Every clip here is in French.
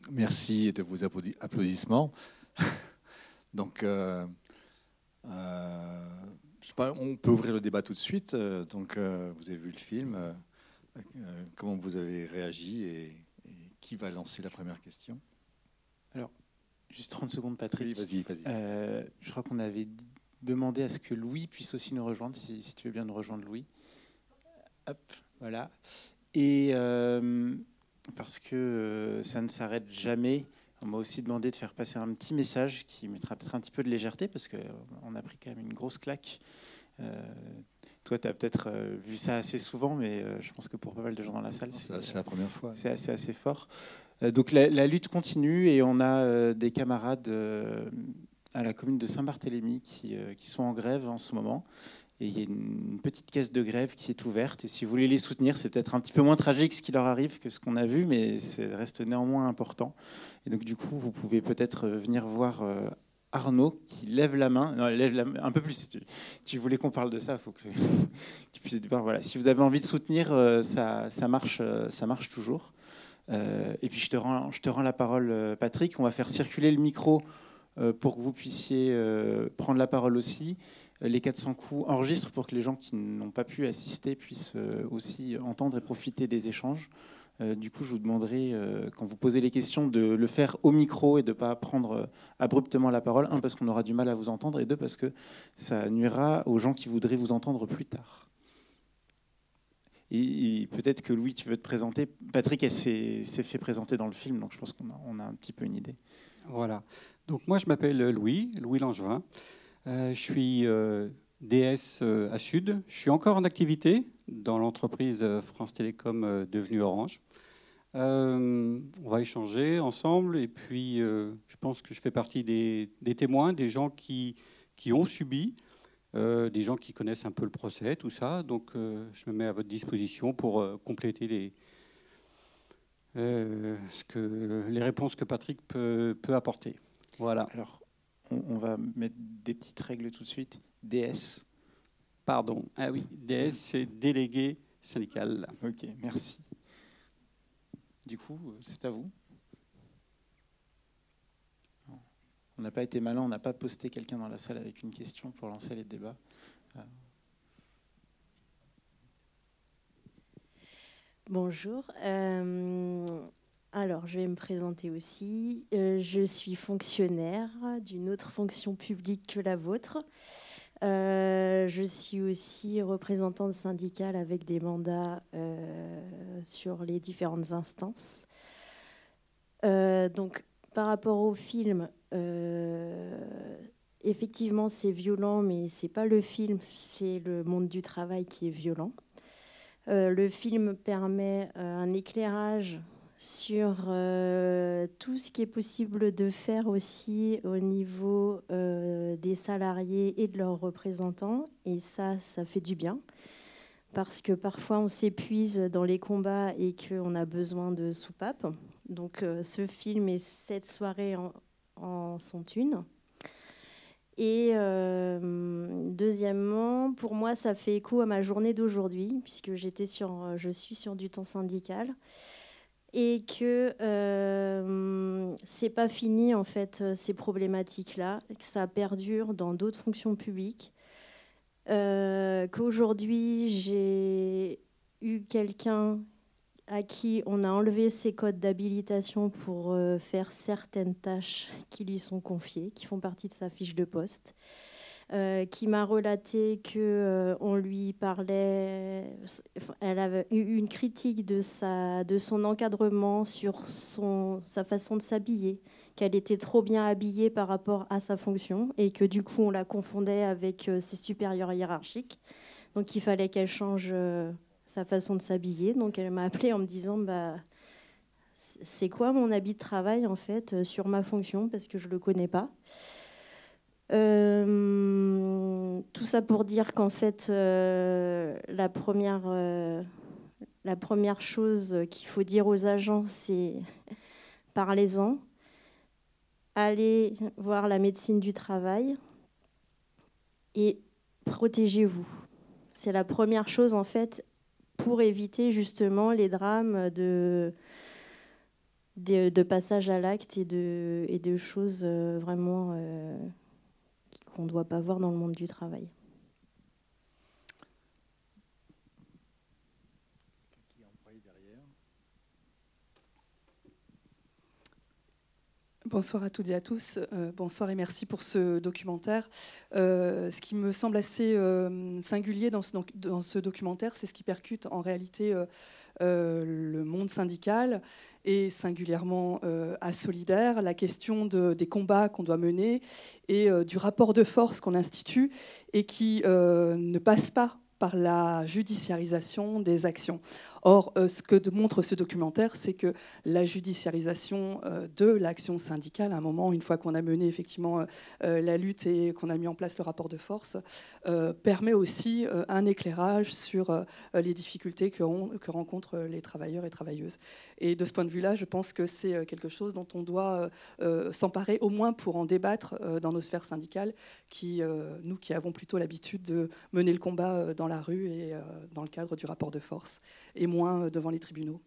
merci de vos applaudissements. Donc, je sais pas, on peut ouvrir le débat tout de suite. Donc, vous avez vu le film. Comment vous avez réagi et qui va lancer la première question? Alors, juste 30 secondes, Patrick. Oui, vas-y. Je crois qu'on avait demandé à ce que Louis puisse aussi nous rejoindre, si tu veux bien nous rejoindre, Louis. Hop, voilà. Et parce que ça ne s'arrête jamais, on m'a aussi demandé de faire passer un petit message qui mettra peut-être un petit peu de légèreté, parce qu'on a pris quand même une grosse claque. Toi, tu as peut-être vu ça assez souvent, mais je pense que pour pas mal de gens dans la salle, c'est la première fois. C'est assez fort. Donc la lutte continue et on a des camarades à la commune de Saint-Barthélemy qui sont en grève en ce moment. Et il y a une petite caisse de grève qui est ouverte. Et si vous voulez les soutenir, c'est peut-être un petit peu moins tragique ce qui leur arrive que ce qu'on a vu, mais ça reste néanmoins important. Et donc du coup, vous pouvez peut-être venir voir Arnaud qui lève la main. Non, lève la main un peu plus. Si tu voulais qu'on parle de ça, il faut que tu puisses voir. Voilà. Si vous avez envie de soutenir, ça marche toujours. Et puis je te rends la parole, Patrick. On va faire circuler le micro pour que vous puissiez prendre la parole aussi. Les 400 coups enregistrent pour que les gens qui n'ont pas pu assister puissent aussi entendre et profiter des échanges. Du coup, je vous demanderai, quand vous posez les questions, de le faire au micro et de ne pas prendre abruptement la parole. Un, parce qu'on aura du mal à vous entendre, et deux, parce que ça nuira aux gens qui voudraient vous entendre plus tard. Et peut-être que Louis, tu veux te présenter. Patrick, elle s'est fait présenter dans le film, donc je pense qu'on a un petit peu une idée. Voilà. Donc moi, je m'appelle Louis Langevin. Je suis DS à Sud. Je suis encore en activité dans l'entreprise France Télécom devenue Orange. On va échanger ensemble et puis je pense que je fais partie des témoins, des gens qui ont subi, des gens qui connaissent un peu le procès, tout ça. Donc je me mets à votre disposition pour compléter les réponses que Patrick peut apporter. Voilà. Alors, on va mettre des petites règles tout de suite. DS. Pardon. Ah oui, DS, c'est délégué syndical. Ok, merci. Du coup, c'est à vous. On n'a pas été malin, on n'a pas posté quelqu'un dans la salle avec une question pour lancer les débats. Bonjour. Alors, je vais me présenter aussi. Je suis fonctionnaire d'une autre fonction publique que la vôtre. Je suis aussi représentante syndicale avec des mandats sur les différentes instances. Donc, par rapport au film, effectivement, c'est violent, mais c'est pas le film, c'est le monde du travail qui est violent. Le film permet un éclairage sur tout ce qui est possible de faire aussi au niveau des salariés et de leurs représentants. Et ça fait du bien. Parce que parfois, on s'épuise dans les combats et qu'on a besoin de soupapes. Donc, ce film et cette soirée en sont une. Et deuxièmement, pour moi, ça fait écho à ma journée d'aujourd'hui, puisque je suis sur du temps syndical, et que c'est pas fini en fait ces problématiques-là, que ça perdure dans d'autres fonctions publiques, qu'aujourd'hui j'ai eu quelqu'un à qui on a enlevé ses codes d'habilitation pour faire certaines tâches qui lui sont confiées, qui font partie de sa fiche de poste, qui m'a relaté qu'on lui parlait, elle avait eu une critique de son encadrement sur sa façon de s'habiller, qu'elle était trop bien habillée par rapport à sa fonction et que du coup on la confondait avec ses supérieurs hiérarchiques. Donc il fallait qu'elle change sa façon de s'habiller. Donc elle m'a appelée en me disant c'est quoi mon habit de travail en fait sur ma fonction parce que je le connais pas. Tout ça pour dire qu'en fait la première chose qu'il faut dire aux agents, c'est parlez-en, allez voir la médecine du travail et protégez-vous. C'est la première chose en fait pour éviter justement les drames de de passage à l'acte et de choses vraiment qu'on ne doit pas voir dans le monde du travail. Bonsoir à toutes et à tous. Bonsoir et merci pour ce documentaire. Ce qui me semble assez singulier dans ce documentaire, c'est ce qui percute en réalité le monde syndical et singulièrement à Solidaire, la question des combats qu'on doit mener et du rapport de force qu'on institue et qui ne passe pas par la judiciarisation des actions. Or, ce que montre ce documentaire, c'est que la judiciarisation de l'action syndicale, à un moment, une fois qu'on a mené effectivement la lutte et qu'on a mis en place le rapport de force, permet aussi un éclairage sur les difficultés que rencontrent les travailleurs et travailleuses. Et de ce point de vue-là, je pense que c'est quelque chose dont on doit s'emparer, au moins pour en débattre dans nos sphères syndicales, nous qui avons plutôt l'habitude de mener le combat dans la rue et dans le cadre du rapport de force, et moins devant les tribunaux.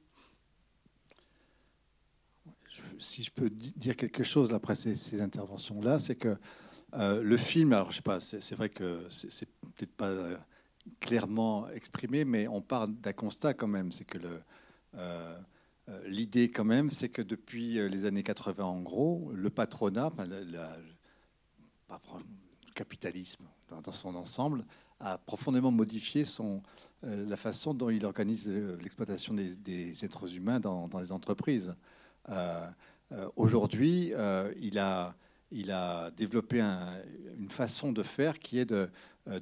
Si je peux dire quelque chose après ces interventions-là, c'est que le film, alors je sais pas, c'est vrai que c'est peut-être pas clairement exprimé, mais on part d'un constat quand même, c'est que l'idée quand même, c'est que depuis les années 80 en gros, le patronat, le capitalisme dans son ensemble, a profondément modifié la façon dont il organise l'exploitation des êtres humains dans les entreprises. Aujourd'hui, il a développé une façon de faire qui est de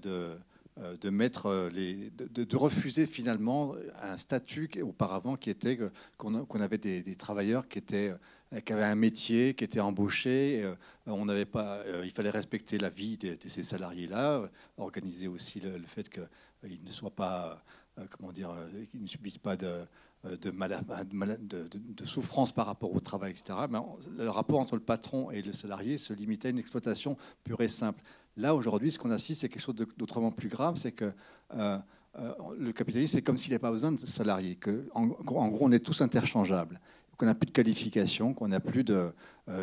refuser finalement un statut auparavant qui était qu'on avait des travailleurs qui avaient un métier, qui étaient embauchés. On n'avait pas, il fallait respecter la vie de ces salariés-là, organiser aussi le fait qu'ils ne soient pas, qu'ils ne subissent pas de souffrance par rapport au travail, etc. Mais le rapport entre le patron et le salarié se limitait à une exploitation pure et simple. Là, aujourd'hui, ce qu'on assiste, c'est quelque chose d'autrement plus grave, c'est que le capitalisme, c'est comme s'il n'y avait pas besoin de salariés, en gros, on est tous interchangeables, qu'on n'a plus de qualification, qu'on n'a plus de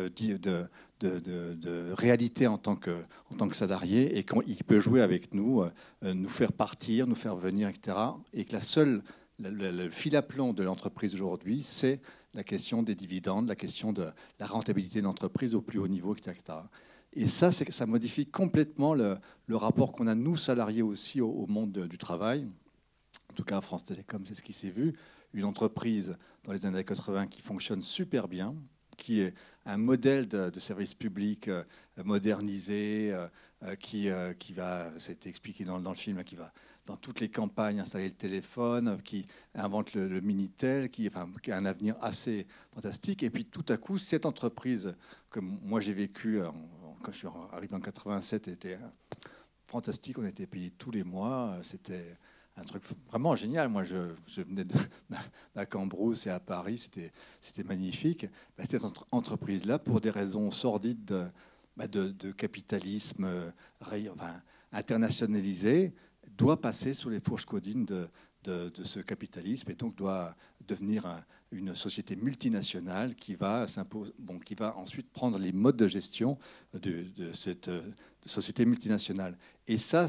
réalité en tant que salarié, et qu'il peut jouer avec nous, nous faire partir, nous faire venir, etc. Et que le fil à plomb de l'entreprise aujourd'hui, c'est la question des dividendes, la question de la rentabilité de l'entreprise au plus haut niveau, etc. Et ça modifie complètement le rapport qu'on a, nous, salariés aussi, au monde du travail. En tout cas, à France Télécom, c'est ce qui s'est vu. Une entreprise dans les années 80 qui fonctionne super bien, qui est un modèle de service public modernisé, qui va, c'était expliqué dans le film, qui va dans toutes les campagnes installer le téléphone, qui invente le Minitel, qui a un avenir assez fantastique. Et puis tout à coup, cette entreprise que moi j'ai vécue quand je suis arrivé en 87, était fantastique. On était payé tous les mois. C'était un truc vraiment génial. Moi, je venais de Cambrousse et à Paris, c'était magnifique. Cette entreprise-là, pour des raisons sordides de capitalisme internationalisé, doit passer sous les fourches caudines de ce capitalisme et donc doit devenir une société multinationale qui va ensuite prendre les modes de gestion de cette société multinationale. Et ça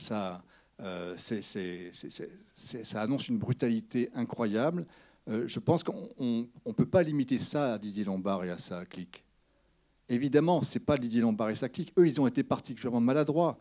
annonce une brutalité incroyable. Je pense qu'on ne peut pas limiter ça à Didier Lombard et à sa clique. Évidemment, ce n'est pas Didier Lombard et sa clique. Eux, ils ont été particulièrement maladroits.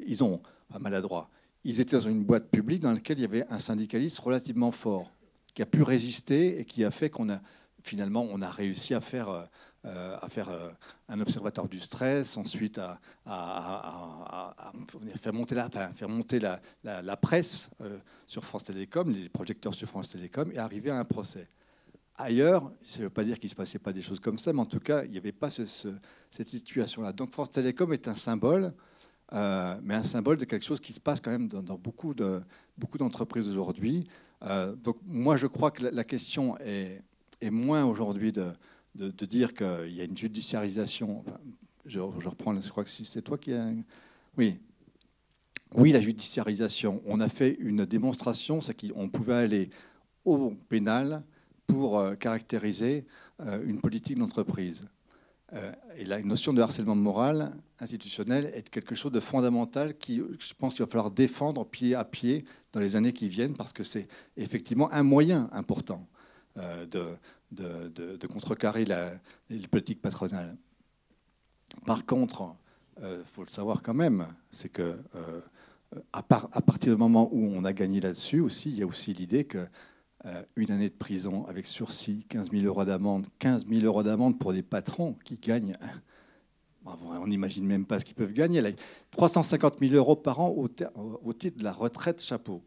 Ils étaient dans une boîte publique dans laquelle il y avait un syndicalisme relativement fort, qui a pu résister et qui a fait qu'on a réussi à faire un observatoire du stress, ensuite à faire monter la presse sur France Télécom, les projecteurs sur France Télécom, et arriver à un procès. Ailleurs, ça ne veut pas dire qu'il ne se passait pas des choses comme ça, mais en tout cas, il n'y avait pas cette situation-là. Donc France Télécom est un symbole, mais un symbole de quelque chose qui se passe quand même dans beaucoup d'entreprises aujourd'hui. Donc moi, je crois que la question est moins aujourd'hui de dire qu'il y a une judiciarisation. Enfin, je reprends, je crois que c'est toi qui as... Oui, la judiciarisation. On a fait une démonstration, c'est qu'on pouvait aller au pénal pour caractériser une politique d'entreprise. Et la notion de harcèlement moral institutionnel est quelque chose de fondamental qui, je pense qu'il va falloir défendre pied à pied dans les années qui viennent, parce que c'est effectivement un moyen important de contrecarrer les politiques patronales. Par contre, faut le savoir quand même, c'est que à partir du moment où on a gagné là-dessus aussi, il y a aussi l'idée que une année de prison avec sursis, 15 000 euros d'amende, 15 000 euros d'amende pour des patrons qui gagnent, on n'imagine même pas ce qu'ils peuvent gagner. Là, 350 000 euros par an au titre de la retraite chapeau.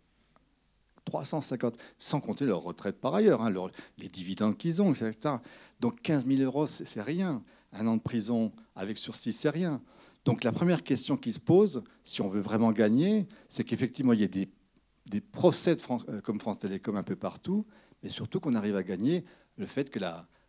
350, sans compter leur retraite par ailleurs, hein, les dividendes qu'ils ont, etc. Donc 15 000 euros, c'est rien. Un an de prison avec sursis, c'est rien. Donc la première question qui se pose, si on veut vraiment gagner, c'est qu'effectivement, il y a des procès comme France Télécom un peu partout, mais surtout qu'on arrive à gagner le fait que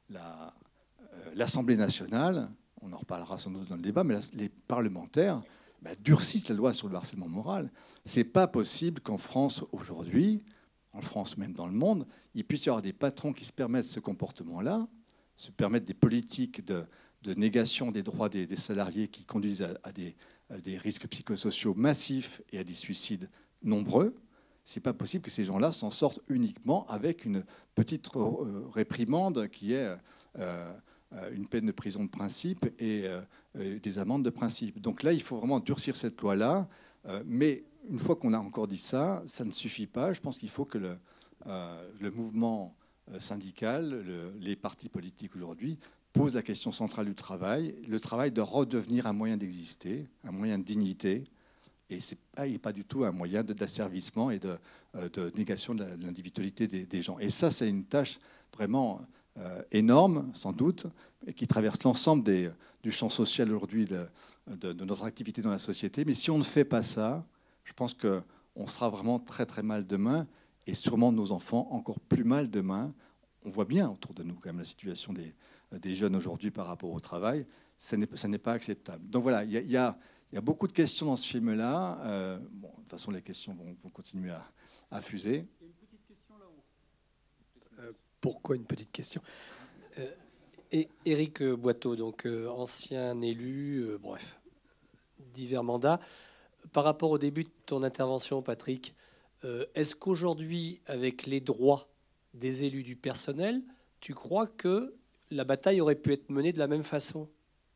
l'Assemblée nationale, on en reparlera sans doute dans le débat, mais les parlementaires durcissent la loi sur le harcèlement moral. Ce n'est pas possible qu'en France, aujourd'hui, en France même dans le monde, il puisse y avoir des patrons qui se permettent ce comportement-là, se permettent des politiques de négation des droits des salariés qui conduisent à des risques psychosociaux massifs et à des suicides nombreux. Ce n'est pas possible que ces gens-là s'en sortent uniquement avec une petite réprimande qui est une peine de prison de principe et des amendes de principe. Donc là, il faut vraiment durcir cette loi-là. Mais une fois qu'on a encore dit ça, ça ne suffit pas. Je pense qu'il faut que le mouvement syndical, les partis politiques aujourd'hui, posent la question centrale du travail. Le travail doit redevenir un moyen d'exister, un moyen de dignité. Et ce n'est pas du tout un moyen d'asservissement et de négation de l'individualité des gens. Et ça, c'est une tâche vraiment énorme, sans doute, et qui traverse l'ensemble du champ social aujourd'hui de notre activité dans la société. Mais si on ne fait pas ça, je pense qu'on sera vraiment très très mal demain, et sûrement nos enfants encore plus mal demain. On voit bien autour de nous quand même la situation des jeunes aujourd'hui par rapport au travail. Ça n'est pas acceptable. Donc voilà, il y a beaucoup de questions dans ce film-là. De toute façon, les questions vont continuer à fuser. Il y a une petite question là-haut. Pourquoi une petite question et Éric Boiteau, donc ancien élu, bref, divers mandats. Par rapport au début de ton intervention, Patrick, est-ce qu'aujourd'hui, avec les droits des élus du personnel, tu crois que la bataille aurait pu être menée de la même façon ?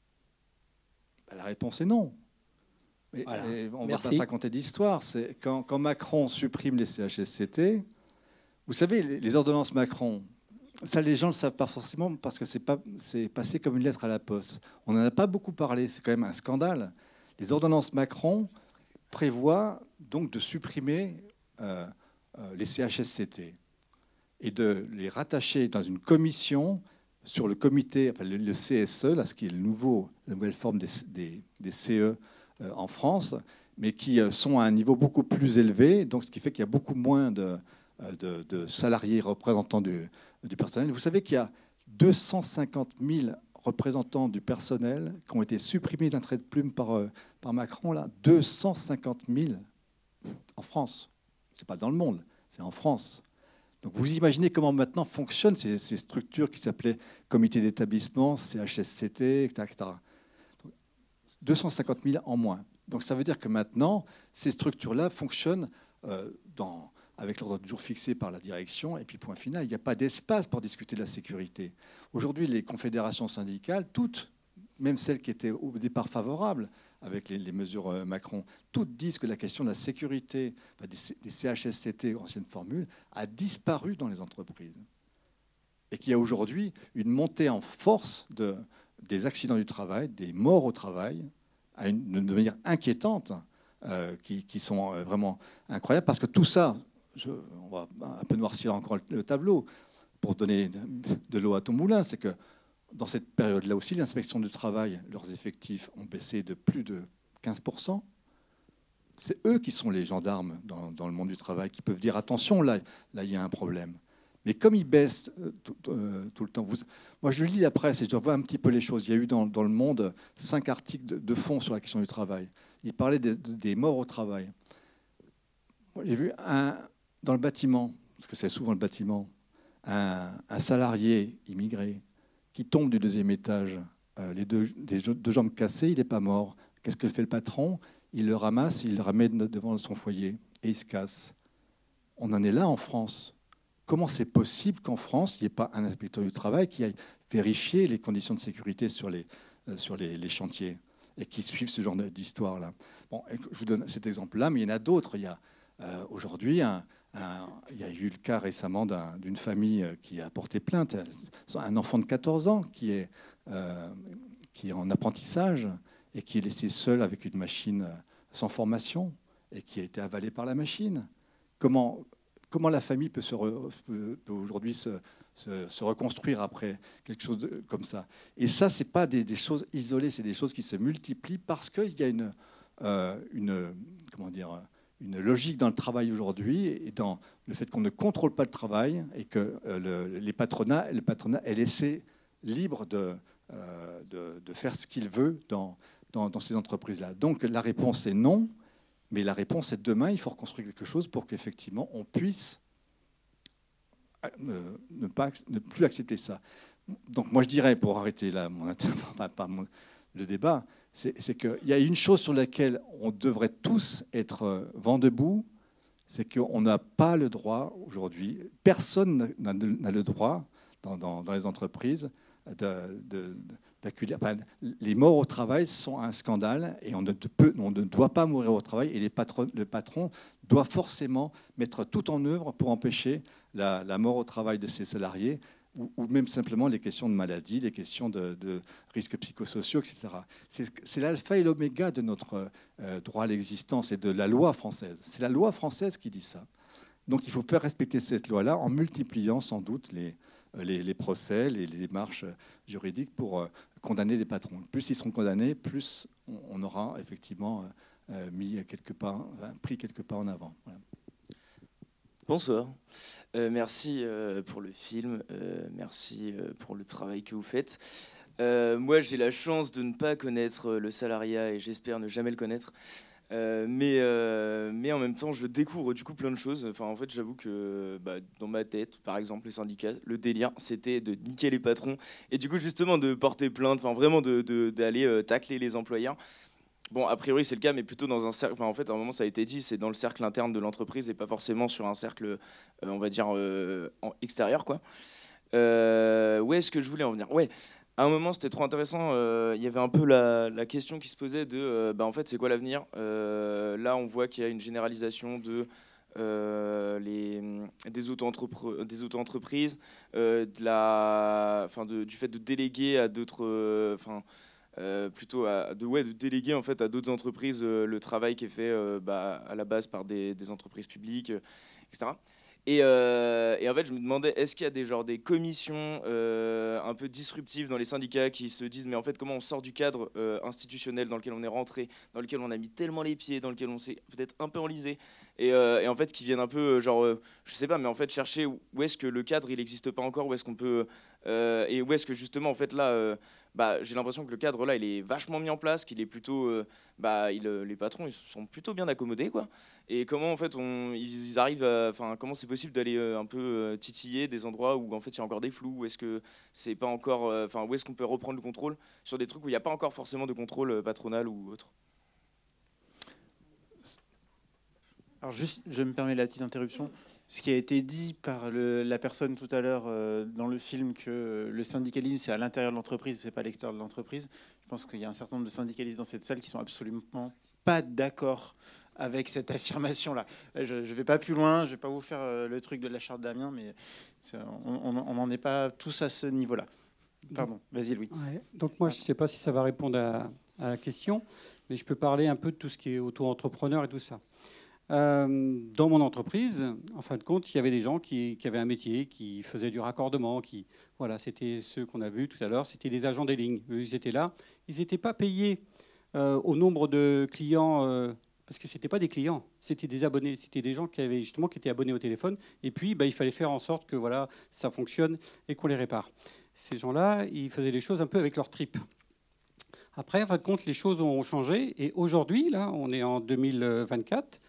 La réponse est non. Voilà. On ne va pas se raconter d'histoire. C'est quand Macron supprime les CHSCT, vous savez, les ordonnances Macron, ça les gens ne le savent pas forcément parce que c'est passé comme une lettre à la poste. On n'en a pas beaucoup parlé, c'est quand même un scandale. Les ordonnances Macron prévoient donc de supprimer les CHSCT et de les rattacher dans une commission sur le comité, le CSE, là, ce qui est la nouvelle forme des CE en France, mais qui sont à un niveau beaucoup plus élevé, donc ce qui fait qu'il y a beaucoup moins de salariés représentants du personnel. Vous savez qu'il y a 250 000 représentants du personnel qui ont été supprimés d'un trait de plume par Macron, là. 250 000 en France. Ce n'est pas dans le monde, c'est en France. Donc vous imaginez comment maintenant fonctionnent ces structures qui s'appelaient comité d'établissement, CHSCT, etc. 250 000 en moins. Donc ça veut dire que maintenant, ces structures-là fonctionnent avec l'ordre du jour fixé par la direction, et puis point final, il n'y a pas d'espace pour discuter de la sécurité. Aujourd'hui, les confédérations syndicales, toutes, même celles qui étaient au départ favorables avec les mesures Macron, toutes disent que la question de la sécurité des CHSCT, ancienne formule, a disparu dans les entreprises. Et qu'il y a aujourd'hui une montée en force des accidents du travail, des morts au travail, de manière inquiétante, qui sont vraiment incroyables, parce que tout ça, on va un peu noircir encore le tableau pour donner de l'eau à ton moulin, c'est que dans cette période-là aussi, l'inspection du travail, leurs effectifs ont baissé de plus de 15%. C'est eux qui sont les gendarmes dans le monde du travail, qui peuvent dire attention, là il y a un problème. Mais comme ils baissent tout le temps, moi je lis la presse et je vois un petit peu les choses. Il y a eu dans le Monde 5 articles de fond sur la question du travail. Ils parlaient des morts au travail. Moi, j'ai vu dans le bâtiment, parce que c'est souvent le bâtiment, un salarié immigré qui tombe du deuxième étage, les deux jambes cassées, il n'est pas mort. Qu'est-ce que fait le patron? Il le ramasse, il le ramène devant son foyer et il se casse. On en est là en France. Comment c'est possible qu'en France, il n'y ait pas un inspecteur du travail qui aille vérifier les conditions de sécurité sur les chantiers et qui suivent ce genre d'histoire-là? Bon, je vous donne cet exemple-là, mais il y en a d'autres. Il y a aujourd'hui, il y a eu le cas récemment d'une famille qui a porté plainte, un enfant de 14 ans qui est en apprentissage et qui est laissé seul avec une machine sans formation et qui a été avalé par la machine. Comment la famille peut aujourd'hui se reconstruire après quelque chose comme ça? Et ça, ce n'est pas des choses isolées, c'est des choses qui se multiplient parce qu'il y a une logique dans le travail aujourd'hui et dans le fait qu'on ne contrôle pas le travail et que le patronat est laissé libre de faire ce qu'il veut dans ces entreprises-là. Donc la réponse est non, mais la réponse est demain, il faut reconstruire quelque chose pour qu'effectivement on puisse ne plus accepter ça. Donc moi je dirais, pour arrêter là le débat, c'est qu'il y a une chose sur laquelle on devrait tous être vent debout, c'est qu'on n'a pas le droit aujourd'hui, personne n'a le droit dans les entreprises d'accueillir. Enfin, les morts au travail sont un scandale et on ne doit pas mourir au travail et le patron doit forcément mettre tout en œuvre pour empêcher la mort au travail de ses salariés ou même simplement les questions de maladie, les questions de risques psychosociaux, etc. C'est l'alpha et l'oméga de notre droit à l'existence et de la loi française. C'est la loi française qui dit ça. Donc il faut faire respecter cette loi-là en multipliant sans doute les procès, les démarches juridiques pour condamner les patrons. Plus ils seront condamnés, plus on aura effectivement pris quelques pas en avant. Voilà. Bonsoir. Merci pour le film. Merci pour le travail que vous faites. Moi, j'ai la chance de ne pas connaître le salariat et j'espère ne jamais le connaître. Mais en même temps, je découvre du coup plein de choses. Enfin, en fait, j'avoue que dans ma tête, par exemple, les syndicats, le délire, c'était de niquer les patrons et du coup, justement, de porter plainte, enfin, vraiment d'aller tacler les employeurs. Bon, a priori, c'est le cas, mais plutôt dans un cercle. Enfin, en fait, à un moment, ça a été dit, c'est dans le cercle interne de l'entreprise et pas forcément sur un cercle, on va dire, extérieur, quoi. Où est-ce que je voulais en venir? Ouais. À un moment, c'était trop intéressant. Il y avait un peu la question qui se posait de, en fait, c'est quoi l'avenir? Là, on voit qu'il y a une généralisation des auto-entreprises, du fait de déléguer à d'autres, de déléguer en fait à d'autres entreprises le travail qui est fait à la base par des entreprises publiques, etc. Et en fait, je me demandais, est-ce qu'il y a des commissions un peu disruptives dans les syndicats qui se disent, mais en fait, comment on sort du cadre institutionnel dans lequel on est rentré, dans lequel on a mis tellement les pieds, dans lequel on s'est peut-être un peu enlisé, et en fait, qui viennent un peu, je sais pas, mais en fait, chercher où est-ce que le cadre, il n'existe pas encore, où est-ce qu'on peut, et où est-ce que justement, en fait, là, j'ai l'impression que le cadre, là, il est vachement mis en place, qu'il est plutôt, les patrons, ils sont plutôt bien accommodés, quoi. Et comment, en fait, ils arrivent comment c'est possible d'aller un peu titiller des endroits où, en fait, il y a encore des flous, où est-ce que c'est pas encore, où est-ce qu'on peut reprendre le contrôle sur des trucs où il n'y a pas encore forcément de contrôle patronal ou autre. Alors juste, je me permets la petite interruption. Ce qui a été dit par la personne tout à l'heure dans le film, que le syndicalisme, c'est à l'intérieur de l'entreprise, c'est pas à l'extérieur de l'entreprise. Je pense qu'il y a un certain nombre de syndicalistes dans cette salle qui sont absolument pas d'accord avec cette affirmation-là. Je ne vais pas plus loin, je ne vais pas vous faire le truc de la charte d'Amiens, mais on n'en est pas tous à ce niveau-là. Pardon, vas-y Louis. Ouais. Donc moi, je ne sais pas si ça va répondre à la question, mais je peux parler un peu de tout ce qui est auto-entrepreneur et tout ça. Dans mon entreprise, en fin de compte, il y avait des gens qui avaient un métier, qui faisaient du raccordement, voilà, c'était ceux qu'on a vus tout à l'heure, c'était les agents des lignes. Eux, ils étaient là, ils n'étaient pas payés au nombre de clients, parce que c'était pas des clients, c'était des abonnés, c'était des gens qui étaient abonnés au téléphone, et puis il fallait faire en sorte que voilà, ça fonctionne et qu'on les répare. Ces gens-là, ils faisaient les choses un peu avec leur tripes. Après, en fin de compte, les choses ont changé, et aujourd'hui, là, on est en 2024.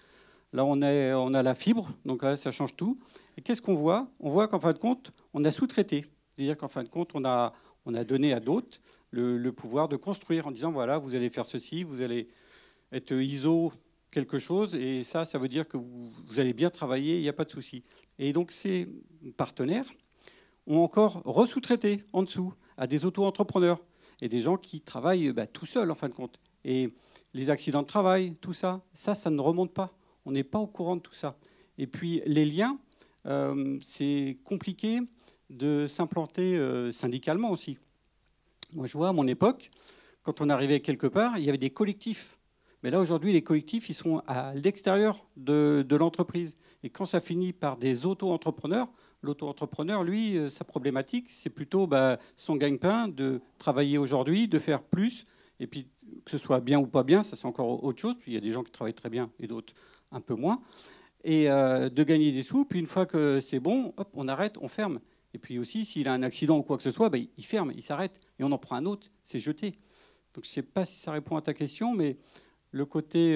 Là, on a la fibre, donc là, ça change tout. Et qu'est-ce qu'on voit? On voit qu'en fin de compte, on a sous-traité. C'est-à-dire qu'en fin de compte, on a donné à d'autres le pouvoir de construire en disant, voilà, vous allez faire ceci, vous allez être ISO quelque chose, et ça veut dire que vous allez bien travailler, il n'y a pas de souci. Et donc, ces partenaires ont encore resous-traité en dessous à des auto-entrepreneurs et des gens qui travaillent tout seuls, en fin de compte. Et les accidents de travail, tout ça, ça ne remonte pas. On n'est pas au courant de tout ça. Et puis, les liens, c'est compliqué de s'implanter syndicalement aussi. Moi, je vois, à mon époque, quand on arrivait quelque part, il y avait des collectifs. Mais là, aujourd'hui, les collectifs, ils sont à l'extérieur de l'entreprise. Et quand ça finit par des auto-entrepreneurs, l'auto-entrepreneur, lui, sa problématique, c'est plutôt son gagne-pain, de travailler aujourd'hui, de faire plus. Et puis, que ce soit bien ou pas bien, ça, c'est encore autre chose. Puis, il y a des gens qui travaillent très bien et d'autres un peu moins. Et de gagner des sous. Puis, une fois que c'est bon, hop, on arrête, on ferme. Et puis aussi, s'il a un accident ou quoi que ce soit, il ferme, il s'arrête. Et on en prend un autre, c'est jeté. Donc, je ne sais pas si ça répond à ta question, mais le côté,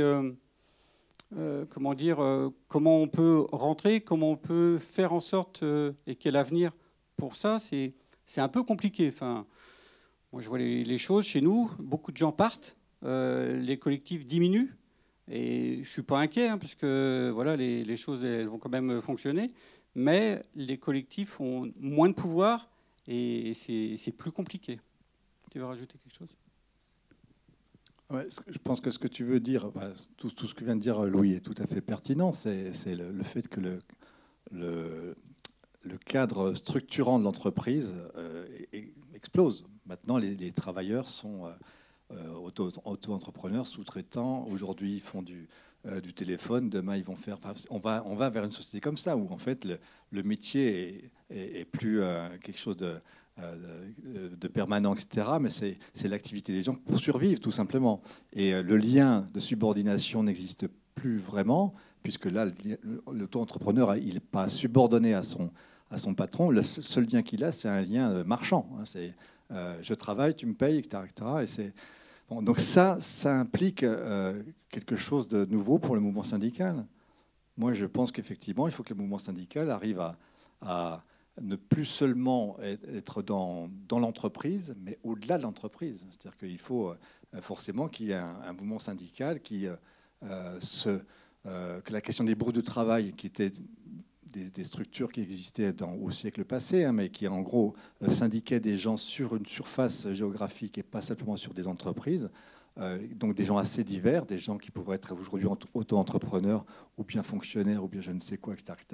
comment on peut rentrer, comment on peut faire en sorte, et quel avenir pour ça, c'est un peu compliqué. Enfin, moi, je vois les choses chez nous, beaucoup de gens partent, les collectifs diminuent, et je ne suis pas inquiet, parce que voilà, les choses elles vont quand même fonctionner, mais les collectifs ont moins de pouvoir, et c'est plus compliqué. Tu veux rajouter quelque chose ? Ouais, je pense que ce que tu veux dire, tout ce que vient de dire Louis est tout à fait pertinent. C'est le fait que le cadre structurant de l'entreprise explose. Maintenant, les travailleurs sont auto-entrepreneurs, sous-traitants. Aujourd'hui, ils font du téléphone. Demain, ils vont faire. On va vers une société comme ça où en fait le métier est plus quelque chose de permanent, etc. Mais c'est l'activité des gens pour survivre, tout simplement. Et le lien de subordination n'existe plus vraiment, puisque là, l'auto-entrepreneur, il n'est pas subordonné à son patron. Le seul lien qu'il a, c'est un lien marchand. C'est je travaille, tu me payes, etc. Et c'est, bon, donc ça implique quelque chose de nouveau pour le mouvement syndical. Moi, je pense qu'effectivement, il faut que le mouvement syndical arrive à ne plus seulement être dans l'entreprise, mais au-delà de l'entreprise. C'est-à-dire qu'il faut forcément qu'il y ait un mouvement syndical que la question des groupes de travail, qui étaient des structures qui existaient au siècle passé, mais qui en gros syndiquaient des gens sur une surface géographique et pas simplement sur des entreprises, donc des gens assez divers, des gens qui pourraient être aujourd'hui auto-entrepreneurs ou bien fonctionnaires ou bien je ne sais quoi, etc.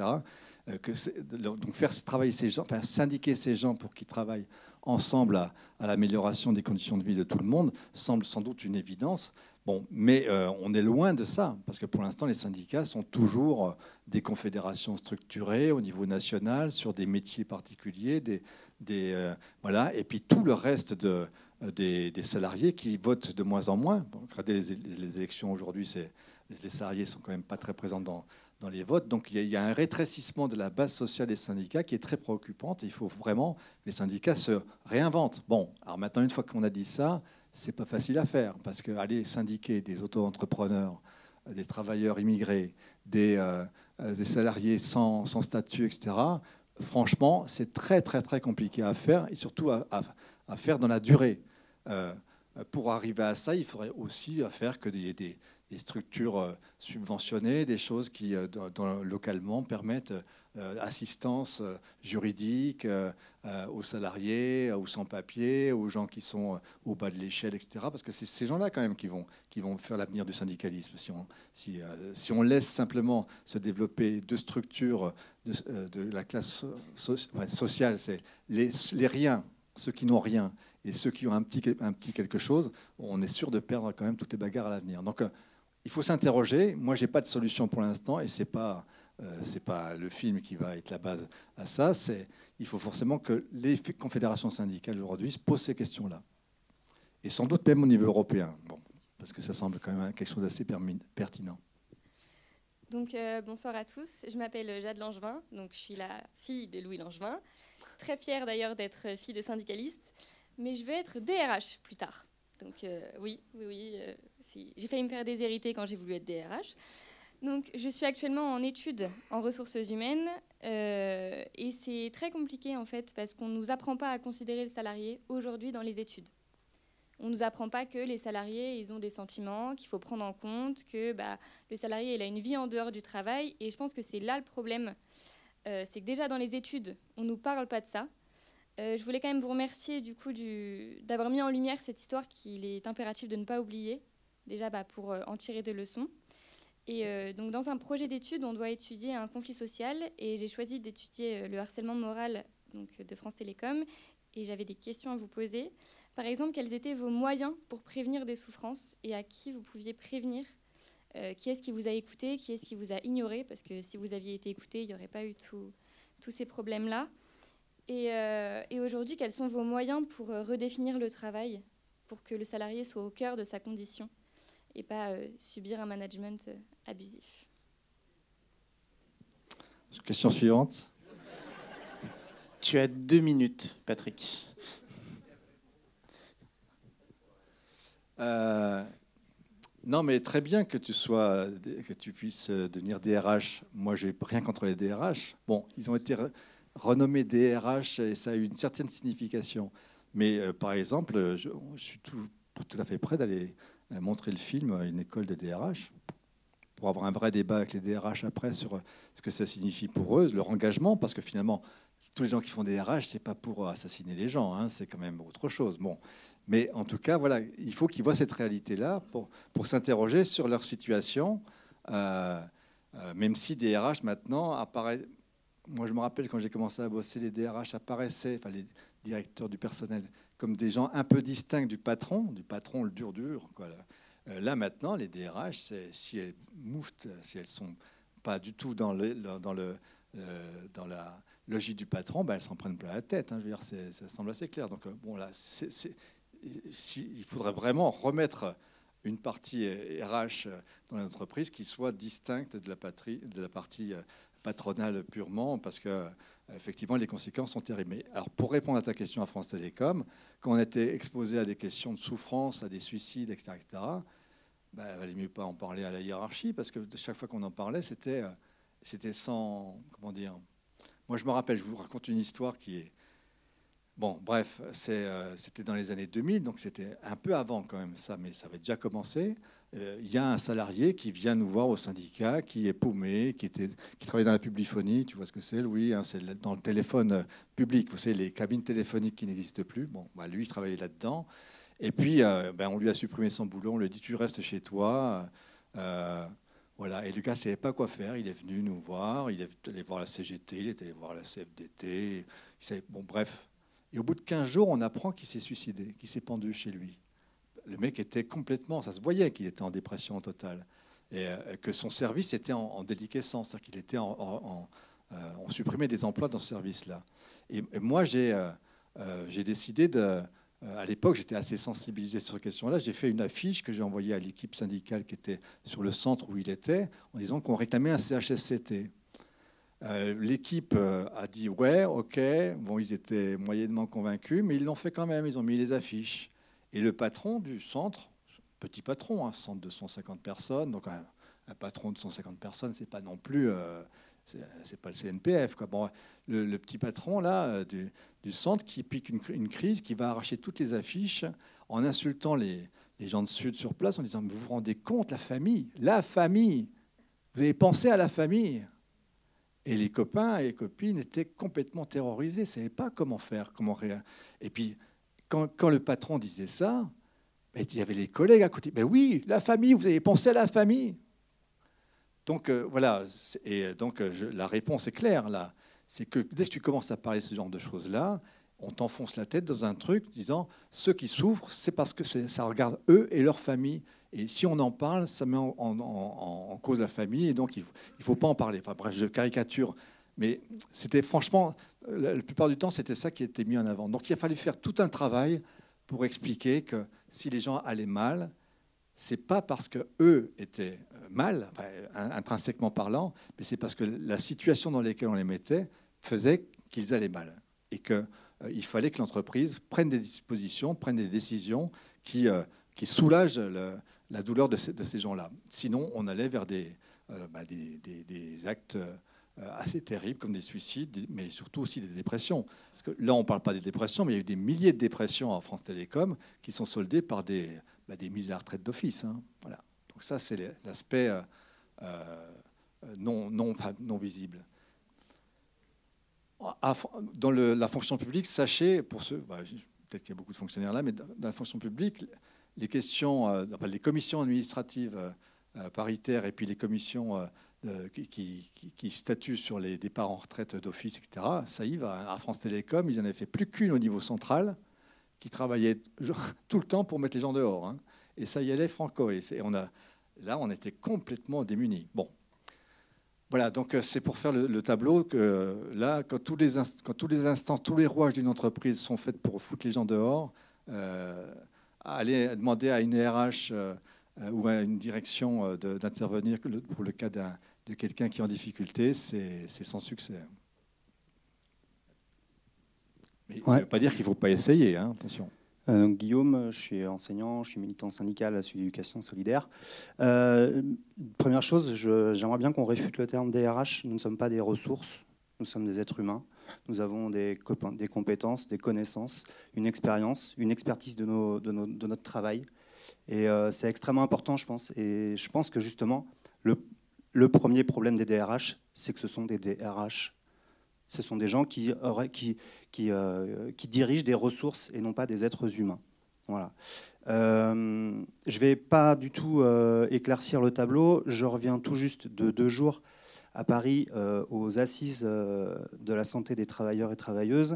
Donc faire travailler ces gens, enfin syndiquer ces gens pour qu'ils travaillent ensemble à l'amélioration des conditions de vie de tout le monde semble sans doute une évidence. Bon, mais on est loin de ça, parce que pour l'instant, les syndicats sont toujours des confédérations structurées au niveau national sur des métiers particuliers, voilà, et puis tout le reste des salariés qui votent de moins en moins. Bon, regardez les élections aujourd'hui, les salariés sont quand même pas très présents dans les votes. Donc il y a un rétrécissement de la base sociale des syndicats qui est très préoccupante. Il faut vraiment que les syndicats se réinventent. Bon, alors maintenant, une fois qu'on a dit ça, c'est pas facile à faire, parce qu'aller syndiquer des auto-entrepreneurs, des travailleurs immigrés, des salariés sans statut, etc., franchement, c'est très, très, très compliqué à faire, et surtout à faire dans la durée. Pour arriver à ça, il faudrait aussi faire que des structures subventionnées, des choses qui, localement, permettent assistance juridique aux salariés, aux sans-papiers, aux gens qui sont au bas de l'échelle, etc. Parce que c'est ces gens-là, quand même, qui vont faire l'avenir du syndicalisme. Si on laisse simplement se développer deux structures de la classe sociale, c'est les riens, ceux qui n'ont rien, et ceux qui ont un petit quelque chose, on est sûr de perdre quand même toutes les bagarres à l'avenir. Donc, il faut s'interroger. Moi, j'ai pas de solution pour l'instant, et c'est pas le film qui va être la base à ça. Il faut forcément que les confédérations syndicales aujourd'hui se posent ces questions-là, et sans doute même au niveau européen. Bon, parce que ça semble quand même quelque chose d'assez pertinent. Donc, bonsoir à tous. Je m'appelle Jade Langevin, donc je suis la fille de Louis Langevin. Très fière d'ailleurs d'être fille de syndicaliste, mais je veux être DRH plus tard. Donc oui, si. J'ai failli me faire déshériter quand j'ai voulu être DRH. Donc, je suis actuellement en études en ressources humaines et c'est très compliqué en fait parce qu'on ne nous apprend pas à considérer le salarié aujourd'hui dans les études. On ne nous apprend pas que les salariés, ils ont des sentiments qu'il faut prendre en compte, que le salarié, il a une vie en dehors du travail. Et je pense que c'est là le problème. C'est que déjà dans les études, on ne nous parle pas de ça. Je voulais quand même vous remercier du coup d'avoir mis en lumière cette histoire qu'il est impératif de ne pas oublier, déjà pour en tirer des leçons. Et donc dans un projet d'études, on doit étudier un conflit social. Et j'ai choisi d'étudier le harcèlement moral donc, de France Télécom. Et j'avais des questions à vous poser. Par exemple, quels étaient vos moyens pour prévenir des souffrances et à qui vous pouviez prévenir qui est-ce qui vous a écouté, qui est-ce qui vous a ignoré? Parce que si vous aviez été écouté, il n'y aurait pas eu tous ces problèmes-là. Et aujourd'hui, quels sont vos moyens pour redéfinir le travail, pour que le salarié soit au cœur de sa condition et pas subir un management abusif? Question suivante. Tu as 2 minutes, Patrick. Non, mais très bien que tu puisses devenir DRH. Moi, j'ai rien contre les DRH. Bon, ils ont été renommés DRH et ça a eu une certaine signification. Mais par exemple, je suis tout à fait prêt d'aller montrer le film à une école de DRH pour avoir un vrai débat avec les DRH après sur ce que ça signifie pour eux, leur engagement, parce que finalement, tous les gens qui font des RH, c'est pas pour assassiner les gens, hein, c'est quand même autre chose. Bon, mais en tout cas, voilà, il faut qu'ils voient cette réalité-là pour s'interroger sur leur situation, même si des RH maintenant apparaissent. Moi, je me rappelle quand j'ai commencé à bosser, les DRH apparaissaient, enfin les directeurs du personnel, comme des gens un peu distincts du patron le dur, quoi. Là maintenant, les DRH, si elles mouftent, si elles sont pas du tout dans la logique du patron, ben elles s'en prennent plein la tête. Hein. Je veux dire, ça semble assez clair. Donc bon, là, il faudrait vraiment remettre une partie RH dans l'entreprise qui soit distincte de la partie patronale purement, parce que effectivement, les conséquences sont terribles. Mais alors, pour répondre à ta question à France Télécom, quand on était exposé à des questions de souffrance, à des suicides, etc., il valait mieux pas en parler à la hiérarchie, parce que chaque fois qu'on en parlait, c'était sans... Comment dire? Moi, je me rappelle, je vous raconte une histoire qui est... Bon, bref, c'était dans les années 2000, donc c'était un peu avant quand même ça, mais ça avait déjà commencé. Il y a un salarié qui vient nous voir au syndicat, qui est paumé, qui travaille dans la publiphonie. Tu vois ce que c'est, Louis, hein, c'est dans le téléphone public. Vous savez, les cabines téléphoniques qui n'existent plus. Bon, lui, il travaillait là-dedans. Et puis, on lui a supprimé son boulot. On lui a dit, tu restes chez toi. Voilà. Et Lucas ne savait pas quoi faire. Il est venu nous voir. Il est allé voir la CGT, il est allé voir la CFDT. Bon, bref. Et au bout de 15 jours, on apprend qu'il s'est suicidé, qu'il s'est pendu chez lui. Le mec était complètement... Ça se voyait qu'il était en dépression totale. Et que son service était en déliquescence. C'est-à-dire qu'il était on supprimait des emplois dans ce service-là. Et moi, j'ai décidé de... À l'époque, j'étais assez sensibilisé sur cette question-là. J'ai fait une affiche que j'ai envoyée à l'équipe syndicale qui était sur le centre où il était, en disant qu'on réclamait un CHSCT. L'équipe a dit ouais, ok. Bon, ils étaient moyennement convaincus, mais ils l'ont fait quand même. Ils ont mis les affiches. Et le patron du centre, petit patron, un centre de 150 personnes, donc un patron de 150 personnes, c'est pas non plus... c'est pas le CNPF, quoi. Bon, le petit patron là du centre qui pique une crise, qui va arracher toutes les affiches en insultant les gens de Sud sur place en disant vous vous rendez compte, la famille, vous avez pensé à la famille. Et les copains et les copines étaient complètement terrorisés, ne savaient pas comment faire, comment réagir. Et puis quand le patron disait ça, il y avait les collègues à côté. Oui, la famille, vous avez pensé à la famille. Donc voilà, et donc la réponse est claire là, c'est que dès que tu commences à parler de ce genre de choses-là, on t'enfonce la tête dans un truc disant ceux qui souffrent, c'est parce que ça regarde eux et leur famille. Et si on en parle, ça met en cause la famille, et donc il ne faut pas en parler. Enfin bref, je caricature, mais c'était franchement, la plupart du temps, c'était ça qui était mis en avant. Donc il a fallu faire tout un travail pour expliquer que si les gens allaient mal, c'est pas parce qu'eux étaient mal, enfin, intrinsèquement parlant, mais c'est parce que la situation dans laquelle on les mettait faisait qu'ils allaient mal. Et qu'il fallait que l'entreprise prenne des dispositions, prenne des décisions qui soulagent la douleur de ces gens-là. Sinon, on allait vers des des actes assez terribles comme des suicides, mais surtout aussi des dépressions. Parce que là, on ne parle pas des dépressions, mais il y a eu des milliers de dépressions en France Télécom qui sont soldées par des mises à la retraite d'office. Hein. Voilà. Donc ça, c'est l'aspect non visible. Dans la fonction publique, sachez, pour ceux, peut-être qu'il y a beaucoup de fonctionnaires là, mais dans la fonction publique, les questions, les commissions administratives paritaires et puis les commissions qui statuent sur les départs en retraite d'office, etc., ça y va. À France Télécom, ils n'en avaient fait plus qu'une au niveau central qui travaillait tout le temps pour mettre les gens dehors. Hein. Et ça y allait franco. Et là, on était complètement démunis. Bon. Voilà, donc c'est pour faire le tableau que là, quand tous les instances, tous les rouages d'une entreprise sont faits pour foutre les gens dehors, aller demander à une RH ou à une direction d'intervenir pour le cas de quelqu'un qui est en difficulté, c'est sans succès. Mais ça ne veut pas dire qu'il ne faut pas essayer, hein, attention. Donc, Guillaume, je suis enseignant, je suis militant syndical à Sud Éducation Solidaire. Première chose, j'aimerais bien qu'on réfute le terme DRH. Nous ne sommes pas des ressources, nous sommes des êtres humains. Nous avons des compétences, des connaissances, une expérience, une expertise de notre travail. Et c'est extrêmement important, je pense. Et je pense que justement, le premier problème des DRH, c'est que ce sont des DRH. Ce sont des gens qui dirigent des ressources et non pas des êtres humains. Voilà. Je ne vais pas du tout éclaircir le tableau. Je reviens tout juste de 2 jours à Paris aux assises de la santé des travailleurs et travailleuses.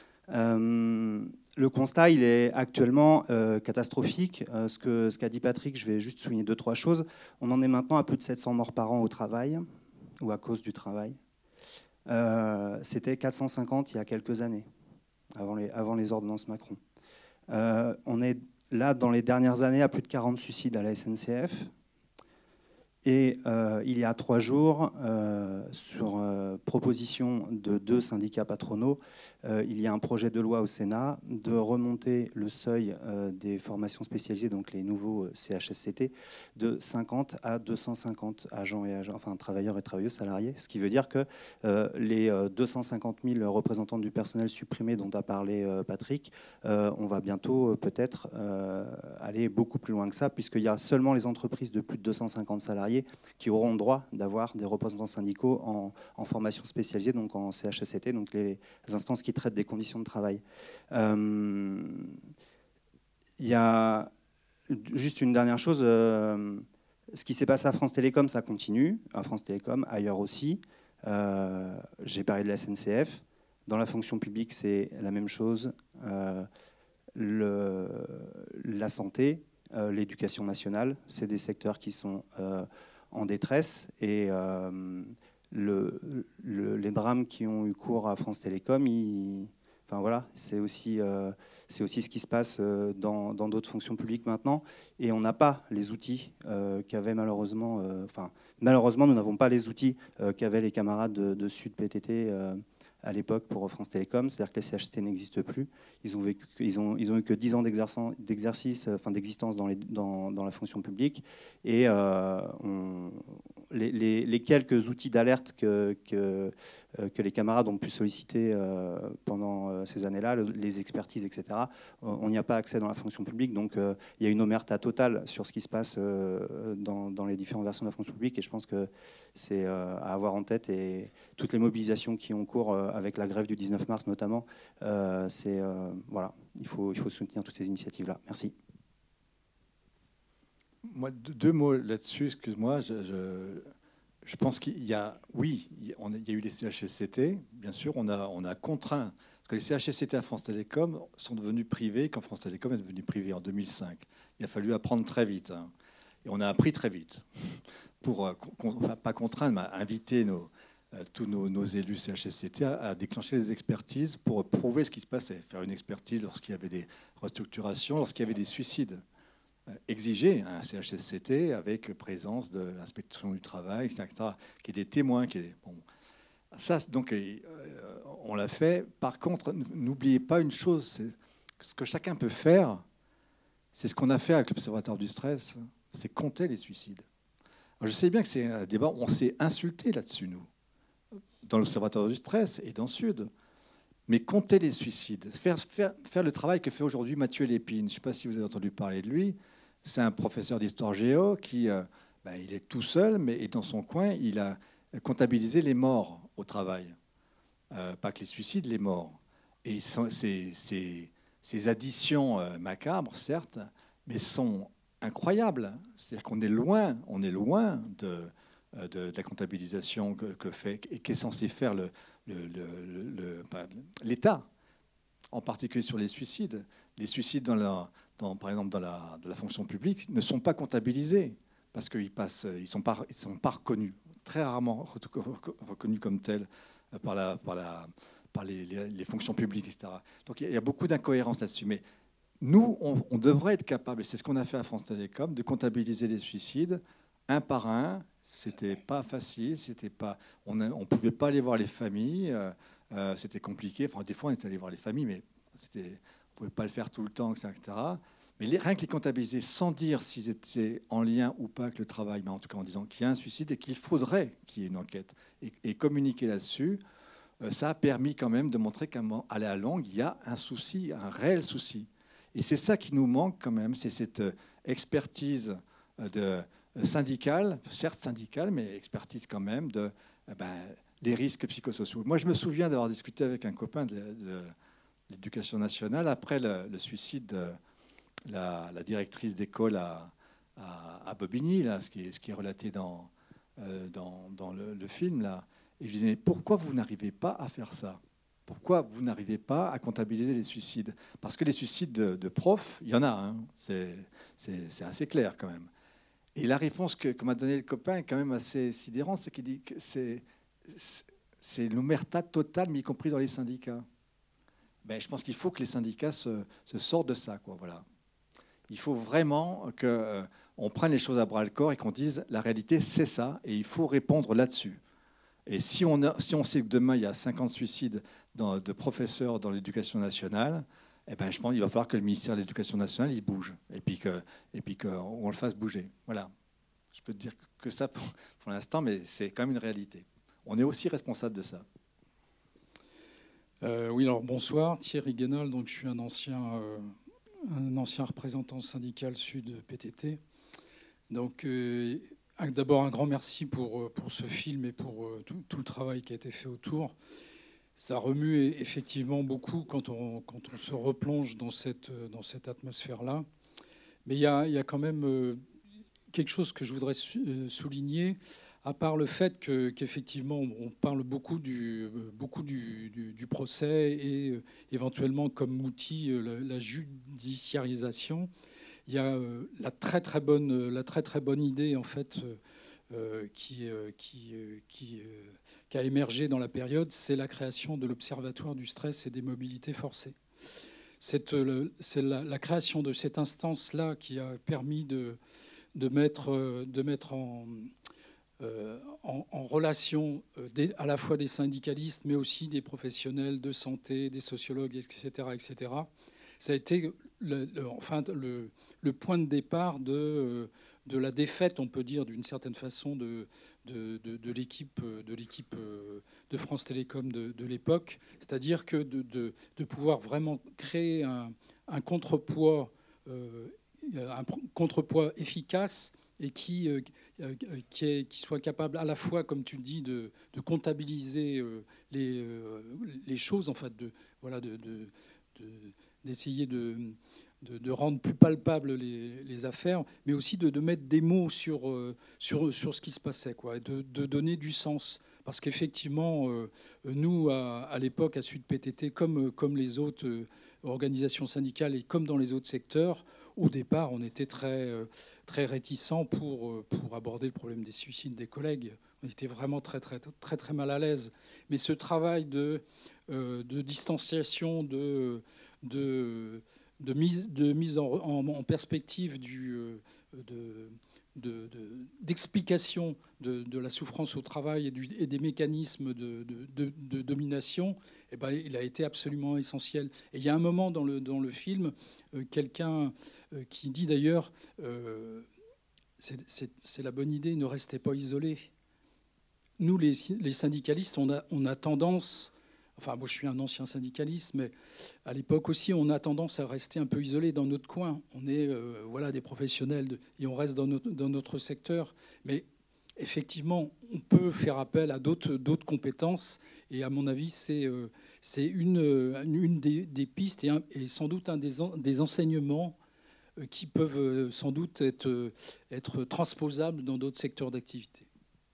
Le constat, il est actuellement catastrophique. Ce qu'a dit Patrick, je vais juste souligner 2-3 choses. On en est maintenant à plus de 700 morts par an au travail ou à cause du travail. C'était 450 il y a quelques années, avant les ordonnances Macron. On est là, dans les dernières années, à plus de 40 suicides à la SNCF. Et il y a 3 jours, sur proposition de 2 syndicats patronaux, il y a un projet de loi au Sénat de remonter le seuil des formations spécialisées, donc les nouveaux CHSCT, de 50 à 250 travailleurs et travailleuses salariés. Ce qui veut dire que les 250 000 représentants du personnel supprimés dont a parlé Patrick, on va bientôt peut-être aller beaucoup plus loin que ça, puisqu'il y a seulement les entreprises de plus de 250 salariés qui auront droit d'avoir des représentants syndicaux en formation spécialisée, donc en CHSCT, donc les instances qui traitent des conditions de travail. Il y a juste une dernière chose. Ce qui s'est passé à France Télécom, ça continue. À France Télécom, ailleurs aussi. J'ai parlé de la SNCF. Dans la fonction publique, c'est la même chose. La santé, l'éducation nationale, c'est des secteurs qui sont en détresse. Et les drames qui ont eu cours à France Télécom, c'est aussi ce qui se passe dans d'autres fonctions publiques maintenant. Et on n'a pas les outils qu'avaient malheureusement... malheureusement, nous n'avons pas les outils qu'avaient les camarades de Sud PTT à l'époque pour France Télécom, c'est-à-dire que les CHSCT n'existent plus. Ils ont eu que 10 ans d'existence dans la fonction publique. Et les quelques outils d'alerte que les camarades ont pu solliciter pendant ces années-là, les expertises, etc., on n'y a pas accès dans la fonction publique. Donc il y a une omerta totale sur ce qui se passe dans les différentes versions de la fonction publique. Et je pense que c'est à avoir en tête. Et toutes les mobilisations qui ont cours avec la grève du 19 mars notamment, il faut soutenir toutes ces initiatives-là. Merci. Moi, 2 mots là-dessus, excuse-moi. Je pense qu'il y a, il y a eu les CHSCT, bien sûr, on a contraint, parce que les CHSCT à France Télécom sont devenus privés quand France Télécom est devenue privée en 2005. Il a fallu apprendre très vite, hein. Et on a appris très vite, pour, pas contraindre, mais inviter tous nos élus CHSCT à déclencher les expertises pour prouver ce qui se passait, faire une expertise lorsqu'il y avait des restructurations, lorsqu'il y avait des suicides. Exiger un CHSCT avec présence de l'inspection du travail, etc., qui est des témoins. Ça, donc, on l'a fait. Par contre, n'oubliez pas une chose, ce que chacun peut faire, c'est ce qu'on a fait avec l'Observatoire du stress, c'est compter les suicides. Alors, je sais bien que c'est un débat, on s'est insulté là-dessus, nous, dans l'Observatoire du stress et dans Sud. Mais compter les suicides, faire le travail que fait aujourd'hui Mathieu Lépine. Je ne sais pas si vous avez entendu parler de lui. C'est un professeur d'histoire géo qui il est tout seul, mais dans son coin, il a comptabilisé les morts au travail. Pas que les suicides, les morts. Et ces additions macabres, certes, mais sont incroyables. C'est-à-dire qu'on est loin de la comptabilisation que fait et qu'est censé faire l'État, en particulier sur les suicides. Les suicides, par exemple, dans la fonction publique, ne sont pas comptabilisés parce qu'ils ne sont pas reconnus, très rarement reconnus comme tels par les fonctions publiques, etc. Donc il y a beaucoup d'incohérences là-dessus. Mais nous, on devrait être capable, et c'est ce qu'on a fait à France Télécom, de comptabiliser les suicides un par un. C'était pas facile, on pouvait pas aller voir les familles, c'était compliqué. Enfin, des fois, on était allé voir les familles, mais on pouvait pas le faire tout le temps, etc. Mais rien que les comptabiliser sans dire s'ils étaient en lien ou pas avec le travail, mais en tout cas en disant qu'il y a un suicide et qu'il faudrait qu'il y ait une enquête et communiquer là-dessus, ça a permis quand même de montrer qu'à la longue, il y a un souci, un réel souci. Et c'est ça qui nous manque quand même, c'est cette expertise syndicale, certes syndicale, mais expertise quand même les risques psychosociaux. Moi, je me souviens d'avoir discuté avec un copain de l'éducation nationale après le suicide de la directrice d'école à Bobigny, là, ce qui est relaté dans le film. Là. Et je disais, mais pourquoi vous n'arrivez pas à faire ça ? Pourquoi vous n'arrivez pas à comptabiliser les suicides ? Parce que les suicides de profs, il y en a, hein, c'est assez clair quand même. Et la réponse que m'a donnée le copain est quand même assez sidérante, c'est qu'il dit que c'est l'omerta totale, mais y compris dans les syndicats. Je pense qu'il faut que les syndicats se sortent de ça, quoi, voilà. Il faut vraiment qu'on prenne les choses à bras-le-corps et qu'on dise la réalité, c'est ça, et il faut répondre là-dessus. Et si on sait que demain, il y a 50 suicides de professeurs dans l'éducation nationale, je pense qu'il va falloir que le ministère de l'Éducation nationale il bouge et puis qu'on le fasse bouger. Voilà. Je peux te dire que ça pour l'instant, mais c'est quand même une réalité. On est aussi responsable de ça. Oui, alors bonsoir, Thierry Guénol. Donc, je suis un ancien représentant syndical Sud PTT. Donc, d'abord, un grand merci pour ce film et pour tout le travail qui a été fait autour. Ça remue effectivement beaucoup quand on se replonge dans cette atmosphère-là. Mais il y a quand même quelque chose que je voudrais souligner, à part le fait qu'effectivement on parle beaucoup du procès et éventuellement comme outil la judiciarisation. Il y a la très très bonne idée en fait qui a émergé dans la période, c'est la création de l'Observatoire du stress et des mobilités forcées. C'est la création de cette instance-là qui a permis de mettre en relation à la fois des syndicalistes, mais aussi des professionnels de santé, des sociologues, etc. etc. Ça a été le point de départ de la défaite, on peut dire d'une certaine façon, de l'équipe de France Télécom de l'époque. C'est-à-dire que de pouvoir vraiment créer un contrepoids efficace et qui soit capable à la fois, comme tu le dis, de comptabiliser les choses, en fait, d'essayer de rendre plus palpables les affaires, mais aussi de mettre des mots sur ce qui se passait, quoi, et de donner du sens. Parce qu'effectivement, nous, à l'époque, à Sud PTT, comme les autres organisations syndicales et comme dans les autres secteurs, au départ, on était très, très réticents pour aborder le problème des suicides des collègues. On était vraiment très, très, très, très mal à l'aise. Mais ce travail de distanciation, de mise en perspective d'explication de la souffrance au travail et des mécanismes de domination, il a été absolument essentiel. Et il y a un moment dans le film, quelqu'un qui dit d'ailleurs c'est la bonne idée, ne restez pas isolés. Nous, les syndicalistes, on a tendance, enfin moi je suis un ancien syndicaliste, mais à l'époque aussi, on a tendance à rester un peu isolés dans notre coin. On est des professionnels et on reste dans notre secteur. Mais effectivement, on peut faire appel à d'autres compétences. Et à mon avis, c'est une des pistes et sans doute un des enseignements qui peuvent sans doute être transposables dans d'autres secteurs d'activité.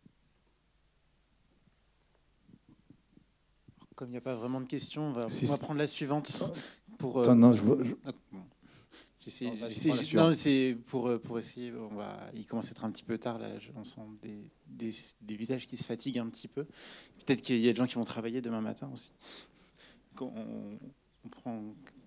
Comme il n'y a pas vraiment de questions, on va prendre la suivante. C'est pour essayer. Il commence à être un petit peu tard là. On sent des visages qui se fatiguent un petit peu. Peut-être qu'il y a des gens qui vont travailler demain matin aussi. On prend.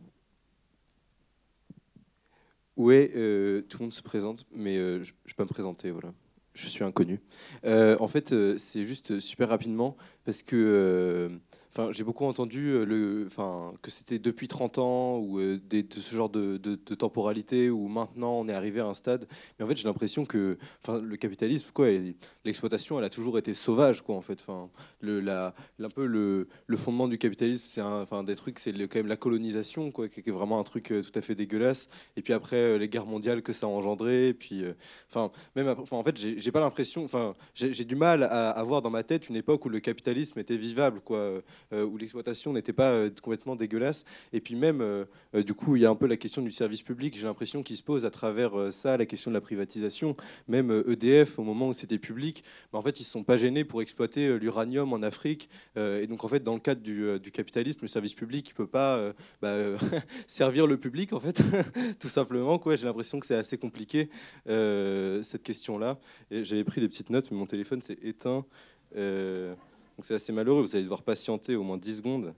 Oui, tout le monde se présente, mais je peux me présenter, voilà. Je suis inconnu. En fait, c'est juste super rapidement parce que j'ai beaucoup entendu que c'était depuis 30 ans ou de ce genre de temporalité où maintenant on est arrivé à un stade. Mais en fait, j'ai l'impression que le capitalisme, l'exploitation, elle a toujours été sauvage, quoi. En fait, un peu le fondement du capitalisme, c'est des trucs, c'est quand même la colonisation, quoi, qui est vraiment un truc tout à fait dégueulasse. Et puis après, les guerres mondiales que ça a engendré. Et puis, en fait, j'ai pas l'impression. J'ai du mal à avoir dans ma tête une époque où le capitalisme était vivable, quoi. Où l'exploitation n'était pas complètement dégueulasse. Et puis même, du coup, il y a un peu la question du service public, j'ai l'impression, qu'il se pose à travers ça, la question de la privatisation. Même EDF, au moment où c'était public, en fait, ils ne se sont pas gênés pour exploiter l'uranium en Afrique. Et donc, en fait, dans le cadre du capitalisme, le service public ne peut pas servir le public, en fait, tout simplement, quoi. J'ai l'impression que c'est assez compliqué, cette question-là. Et j'avais pris des petites notes, mais mon téléphone s'est éteint. Donc c'est assez malheureux, vous allez devoir patienter au moins 10 secondes.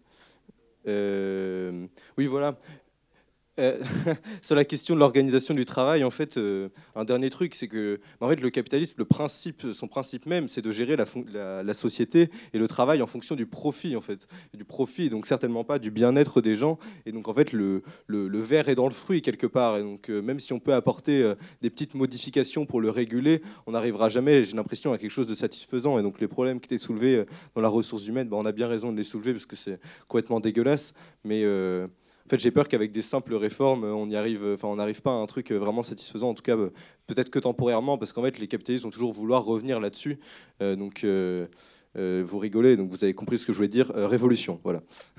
Oui, voilà. Sur la question de l'organisation du travail, en fait, un dernier truc, c'est que en fait, le capitalisme, son principe même, c'est de gérer la société et le travail en fonction du profit, en fait. Du profit, et donc certainement pas du bien-être des gens. Et donc, en fait, le verre est dans le fruit, quelque part. Et donc, même si on peut apporter des petites modifications pour le réguler, on n'arrivera jamais, j'ai l'impression, à quelque chose de satisfaisant. Et donc, les problèmes qui étaient soulevés dans la ressource humaine, on a bien raison de les soulever parce que c'est complètement dégueulasse. Mais en fait, j'ai peur qu'avec des simples réformes, on n'arrive pas à un truc vraiment satisfaisant. En tout cas, peut-être que temporairement, parce qu'en fait, les capitalistes vont toujours vouloir revenir là-dessus. Donc, vous rigolez, donc vous avez compris ce que je voulais dire. Révolution, voilà.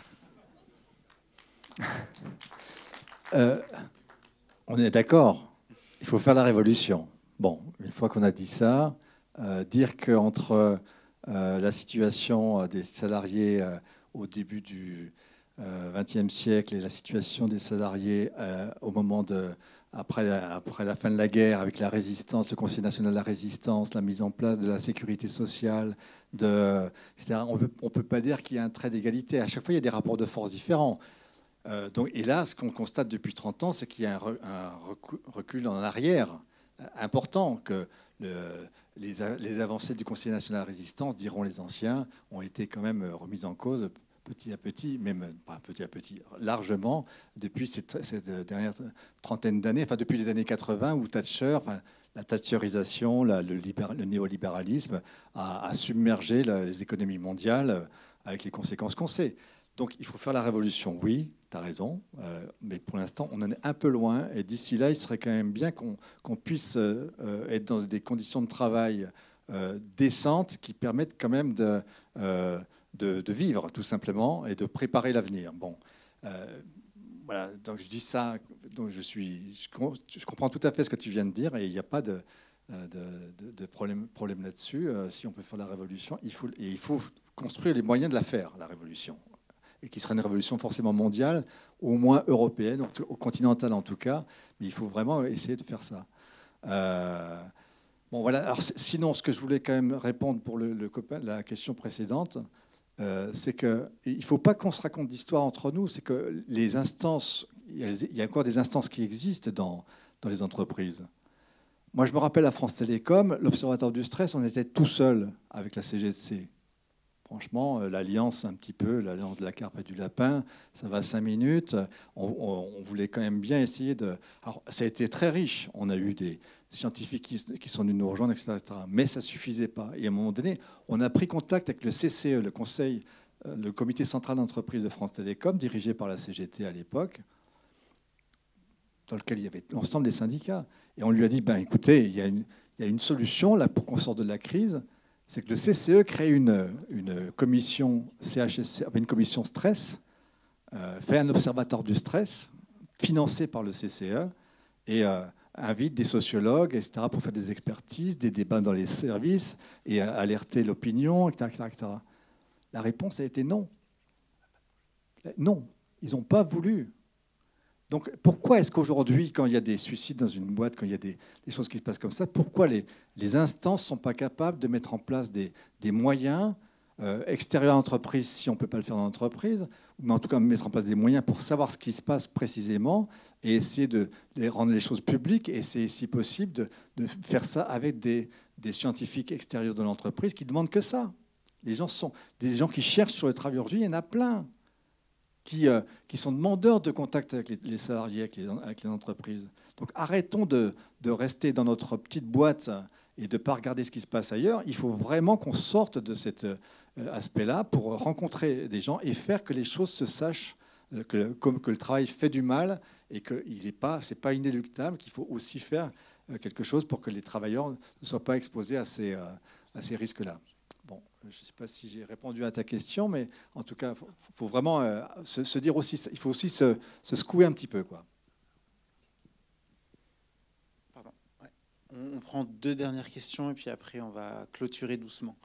On est d'accord. Il faut faire la révolution. Bon, une fois qu'on a dit ça, dire qu'entre la situation des salariés au début du XXe siècle et la situation des salariés au moment après la fin de la guerre, avec la résistance, le Conseil national de la résistance, la mise en place de la sécurité sociale, etc. On ne peut pas dire qu'il y a un trait d'égalité. À chaque fois, il y a des rapports de force différents. Et là, ce qu'on constate depuis 30 ans, c'est qu'il y a un recul en arrière important, que les avancées du Conseil national de la résistance, diront les anciens, ont été quand même remises en cause petit à petit, même pas petit à petit, largement, depuis cette dernière trentaine d'années, enfin depuis les années 80, où Thatcher, la thatcherisation, le néolibéralisme a submergé les économies mondiales avec les conséquences qu'on sait. Donc il faut faire la révolution, oui, tu as raison, mais pour l'instant, on en est un peu loin, et d'ici là, il serait quand même bien qu'on puisse être dans des conditions de travail décentes qui permettent quand même de vivre, tout simplement, et de préparer l'avenir. Bon, voilà, donc je dis ça, donc je comprends tout à fait ce que tu viens de dire, et il n'y a pas de problème là-dessus. Si on peut faire la révolution, il faut construire les moyens de la faire, la révolution, et qui sera une révolution forcément mondiale, au moins européenne, continentale en tout cas, mais il faut vraiment essayer de faire ça. Bon, voilà. Alors, sinon, ce que je voulais quand même répondre pour la question précédente, c'est qu'il ne faut pas qu'on se raconte d'histoire entre nous. C'est que les instances, il y a encore des instances qui existent dans les entreprises. Moi, je me rappelle à France Télécom, l'Observatoire du stress, on était tout seul avec la CGC. Franchement, l'alliance, un petit peu, l'alliance de la carpe et du lapin, ça va 5 minutes. On voulait quand même bien essayer de... Alors, ça a été très riche. On a eu des scientifiques qui sont venus nous rejoindre, etc., etc. Mais ça ne suffisait pas. Et à un moment donné, on a pris contact avec le CCE, le Conseil, le Comité central d'entreprise de France Télécom, dirigé par la CGT à l'époque, dans lequel il y avait l'ensemble des syndicats. Et on lui a dit, ben, écoutez, il y a une solution là, pour qu'on sorte de la crise. C'est que le CCE crée une commission CHSC, une commission stress, fait un observatoire du stress, financé par le CCE, et invite des sociologues, etc., pour faire des expertises, des débats dans les services, et alerter l'opinion, etc., etc., etc. La réponse a été non. Non, ils n'ont pas voulu. Donc pourquoi est-ce qu'aujourd'hui, quand il y a des suicides dans une boîte, quand il y a des choses qui se passent comme ça, pourquoi les instances ne sont pas capables de mettre en place des moyens extérieurs à l'entreprise, si on ne peut pas le faire dans l'entreprise, mais en tout cas mettre en place des moyens pour savoir ce qui se passe précisément et essayer de rendre les choses publiques et essayer, si possible, de faire ça avec des scientifiques extérieurs de l'entreprise qui ne demandent que ça. Les gens sont des gens qui cherchent sur le travail aujourd'hui, il y en a plein. Qui sont demandeurs de contact avec les salariés, avec les entreprises. Donc arrêtons de rester dans notre petite boîte et de ne pas regarder ce qui se passe ailleurs. Il faut vraiment qu'on sorte de cet aspect-là pour rencontrer des gens et faire que les choses se sachent, que le travail fait du mal et que ce n'est pas inéluctable, qu'il faut aussi faire quelque chose pour que les travailleurs ne soient pas exposés à ces risques-là. Bon, je ne sais pas si j'ai répondu à ta question, mais en tout cas, il faut vraiment se dire aussi, il faut aussi se secouer un petit peu, quoi. Pardon. Ouais. On prend 2 dernières questions et puis après on va clôturer doucement.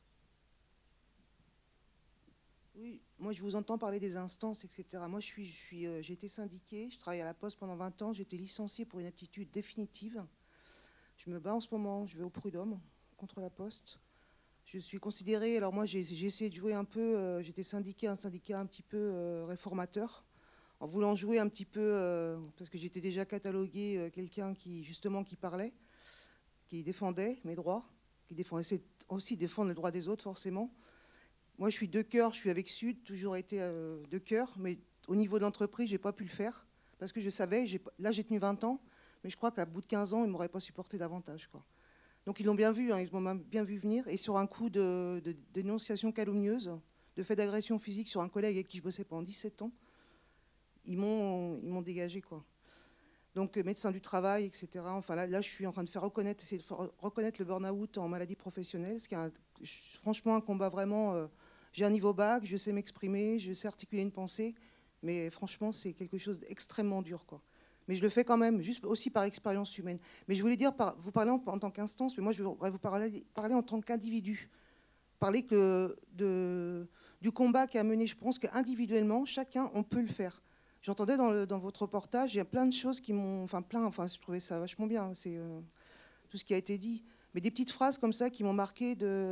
Oui, moi je vous entends parler des instances, etc. Moi j'ai été syndiquée, je travaille à la Poste pendant 20 ans, j'ai été licenciée pour une aptitude définitive. Je me bats en ce moment, je vais au prud'homme contre la Poste. Je suis considérée, alors moi j'ai essayé de jouer un peu, j'étais syndiquée, un syndicat un petit peu réformateur, en voulant jouer un petit peu, parce que j'étais déjà cataloguée quelqu'un qui justement qui parlait, qui défendait mes droits, qui essayait aussi de défendre les droits des autres forcément. Moi je suis de cœur, je suis avec Sud, toujours été de cœur, mais au niveau de l'entreprise j'ai pas pu le faire, parce que je savais, là j'ai tenu 20 ans, mais je crois qu'à bout de 15 ans ils m'auraient pas supporté davantage, quoi. Donc ils l'ont bien vu, hein, ils m'ont bien vu venir. Et sur un coup de dénonciation calomnieuse, de fait d'agression physique sur un collègue avec qui je bossais pendant 17 ans, ils m'ont dégagé, quoi. Donc médecin du travail, etc. Enfin là, je suis en train de essayer de faire reconnaître le burn-out en maladie professionnelle, ce qui est franchement un combat vraiment. J'ai un niveau bac, je sais m'exprimer, je sais articuler une pensée, mais franchement c'est quelque chose d'extrêmement dur, quoi. Mais je le fais quand même, juste aussi par expérience humaine. Mais je voulais dire, vous parlez en tant qu'instance, mais moi je voudrais vous parler en tant qu'individu. Parler du combat qui a mené, je pense qu'individuellement, chacun, on peut le faire. J'entendais dans votre reportage, il y a plein de choses qui m'ont... Enfin, je trouvais ça vachement bien, c'est tout ce qui a été dit. Mais des petites phrases comme ça qui m'ont marqué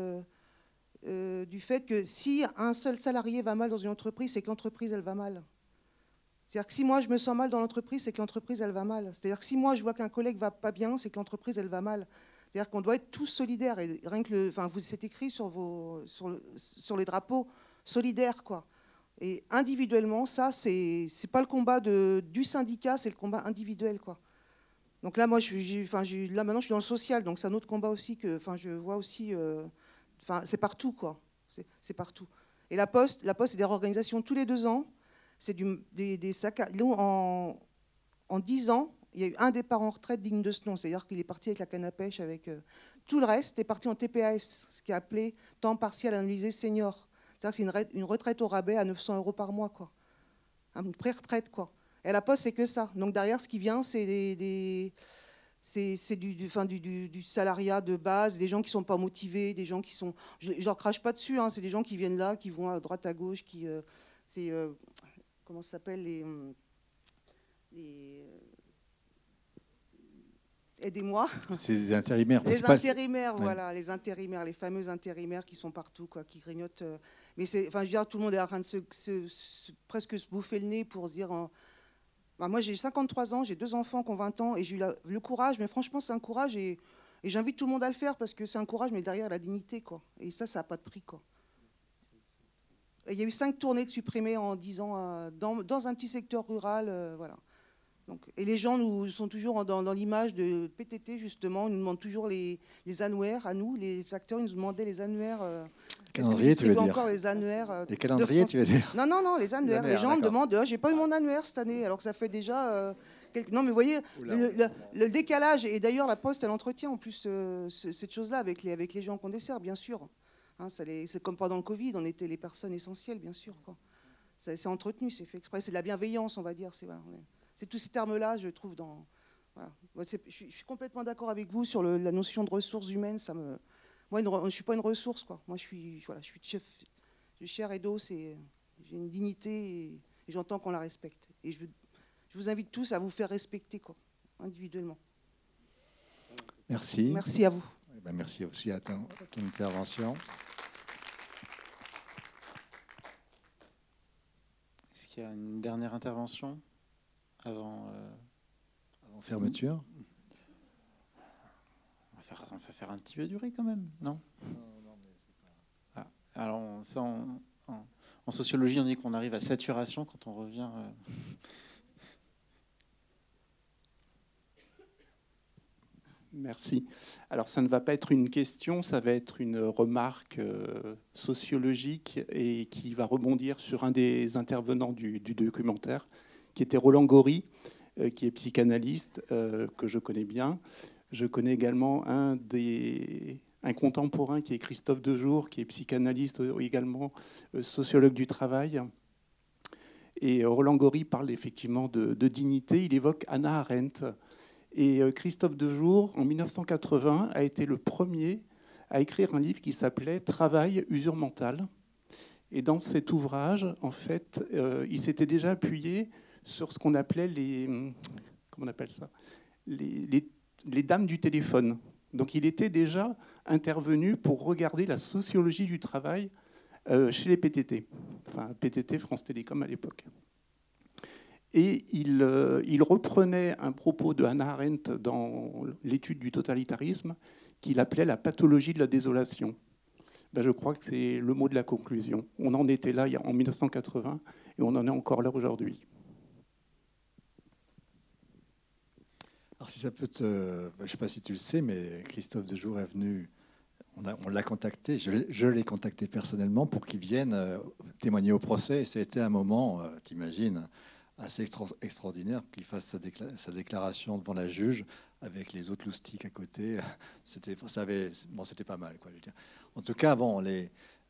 du fait que si un seul salarié va mal dans une entreprise, c'est que l'entreprise, elle va mal. C'est-à-dire que si moi je me sens mal dans l'entreprise, c'est que l'entreprise elle va mal. C'est-à-dire que si moi je vois qu'un collègue va pas bien, c'est que l'entreprise elle va mal. C'est-à-dire qu'on doit être tous solidaires. Et rien que c'est écrit sur les drapeaux solidaires, quoi. Et individuellement, ça c'est pas le combat du syndicat, c'est le combat individuel, quoi. Donc là moi maintenant je suis dans le social, donc c'est un autre combat aussi que je vois aussi. C'est partout, quoi. C'est partout. Et la Poste c'est des réorganisations tous les 2 ans. C'est des sacs à... En 10 ans, il y a eu un départ en retraite digne de ce nom. C'est-à-dire qu'il est parti avec la canne à pêche, avec tout le reste est parti en TPAS, ce qui est appelé temps partiel analysé senior. C'est-à-dire que c'est une retraite au rabais à 900 € par mois, quoi. Une pré-retraite, quoi. Et à la Poste, c'est que ça. Donc derrière, ce qui vient, c'est du salariat de base, des gens qui ne sont pas motivés, des gens qui sont... Je ne leur crache pas dessus, hein, c'est des gens qui viennent là, qui vont à droite, à gauche, qui... comment ça s'appelle aidez-moi. C'est les intérimaires. Les intérimaires, voilà, les intérimaires, les fameux intérimaires qui sont partout, quoi, qui grignotent. Mais je veux dire, tout le monde est en train de presque se bouffer le nez pour se dire. Moi, j'ai 53 ans, j'ai 2 enfants qui ont 20 ans, et j'ai eu le courage. Mais franchement, c'est un courage, et j'invite tout le monde à le faire parce que c'est un courage, mais derrière la dignité, quoi. Et ça n'a pas de prix, quoi. Il y a eu 5 tournées de supprimés en 10 ans dans un petit secteur rural. Voilà. Donc, et les gens nous sont toujours dans l'image de PTT, justement. Ils nous demandent toujours les annuaires. À nous, les facteurs, ils nous demandaient les annuaires. Est-ce que vous distribuez encore les annuaires Les calendriers, tu veux dire? Non, les annuaires. Les gens me demandent j'ai pas eu mon annuaire cette année, alors que ça fait déjà. Non, mais vous voyez, le décalage. Et d'ailleurs, la Poste, elle entretient en plus cette chose-là avec les gens qu'on dessert, bien sûr. Hein, c'est comme pendant le Covid, on était les personnes essentielles, bien sûr. C'est entretenu, c'est fait exprès. C'est de la bienveillance, on va dire. C'est tous ces termes-là, je trouve, dans... Voilà. Je suis complètement d'accord avec vous sur la notion de ressources humaines. Moi, je ne suis pas une ressource, quoi. Moi, je suis chef de chair et d'os, j'ai une dignité et j'entends qu'on la respecte. Et je vous invite tous à vous faire respecter, quoi, individuellement. Merci. Merci à vous. Merci aussi à ton intervention. Est-ce qu'il y a une dernière intervention avant fermeture? On va faire un petit peu durer quand même, non? Alors, en sociologie, on dit qu'on arrive à saturation quand on revient. Merci. Alors, ça ne va pas être une question, ça va être une remarque sociologique et qui va rebondir sur un des intervenants du documentaire, qui était Roland Gori, qui est psychanalyste, que je connais bien. Je connais également un contemporain qui est Christophe Dejour, qui est psychanalyste également, sociologue du travail. Et Roland Gori parle effectivement de dignité. Il évoque Hannah Arendt. Et Christophe Dejour, en 1980, a été le premier à écrire un livre qui s'appelait « Travail, usure mentale ». Et dans cet ouvrage, en fait, il s'était déjà appuyé sur ce qu'on appelait les dames du téléphone. Donc il était déjà intervenu pour regarder la sociologie du travail chez les PTT, enfin PTT, France Télécom à l'époque. Et il reprenait un propos de Hannah Arendt dans l'étude du totalitarisme qu'il appelait la pathologie de la désolation. Je crois que c'est le mot de la conclusion. On en était là en 1980 et on en est encore là aujourd'hui. Alors si ça peut je ne sais pas si tu le sais, mais Christophe Dejour est venu, on l'a contacté, je l'ai contacté personnellement pour qu'il vienne témoigner au procès. Et ça a été un moment, t'imagines, assez extraordinaire qu'il fasse sa déclaration devant la juge avec les autres loustiques à côté. C'était pas mal, quoi, je veux dire. En tout cas, bon, les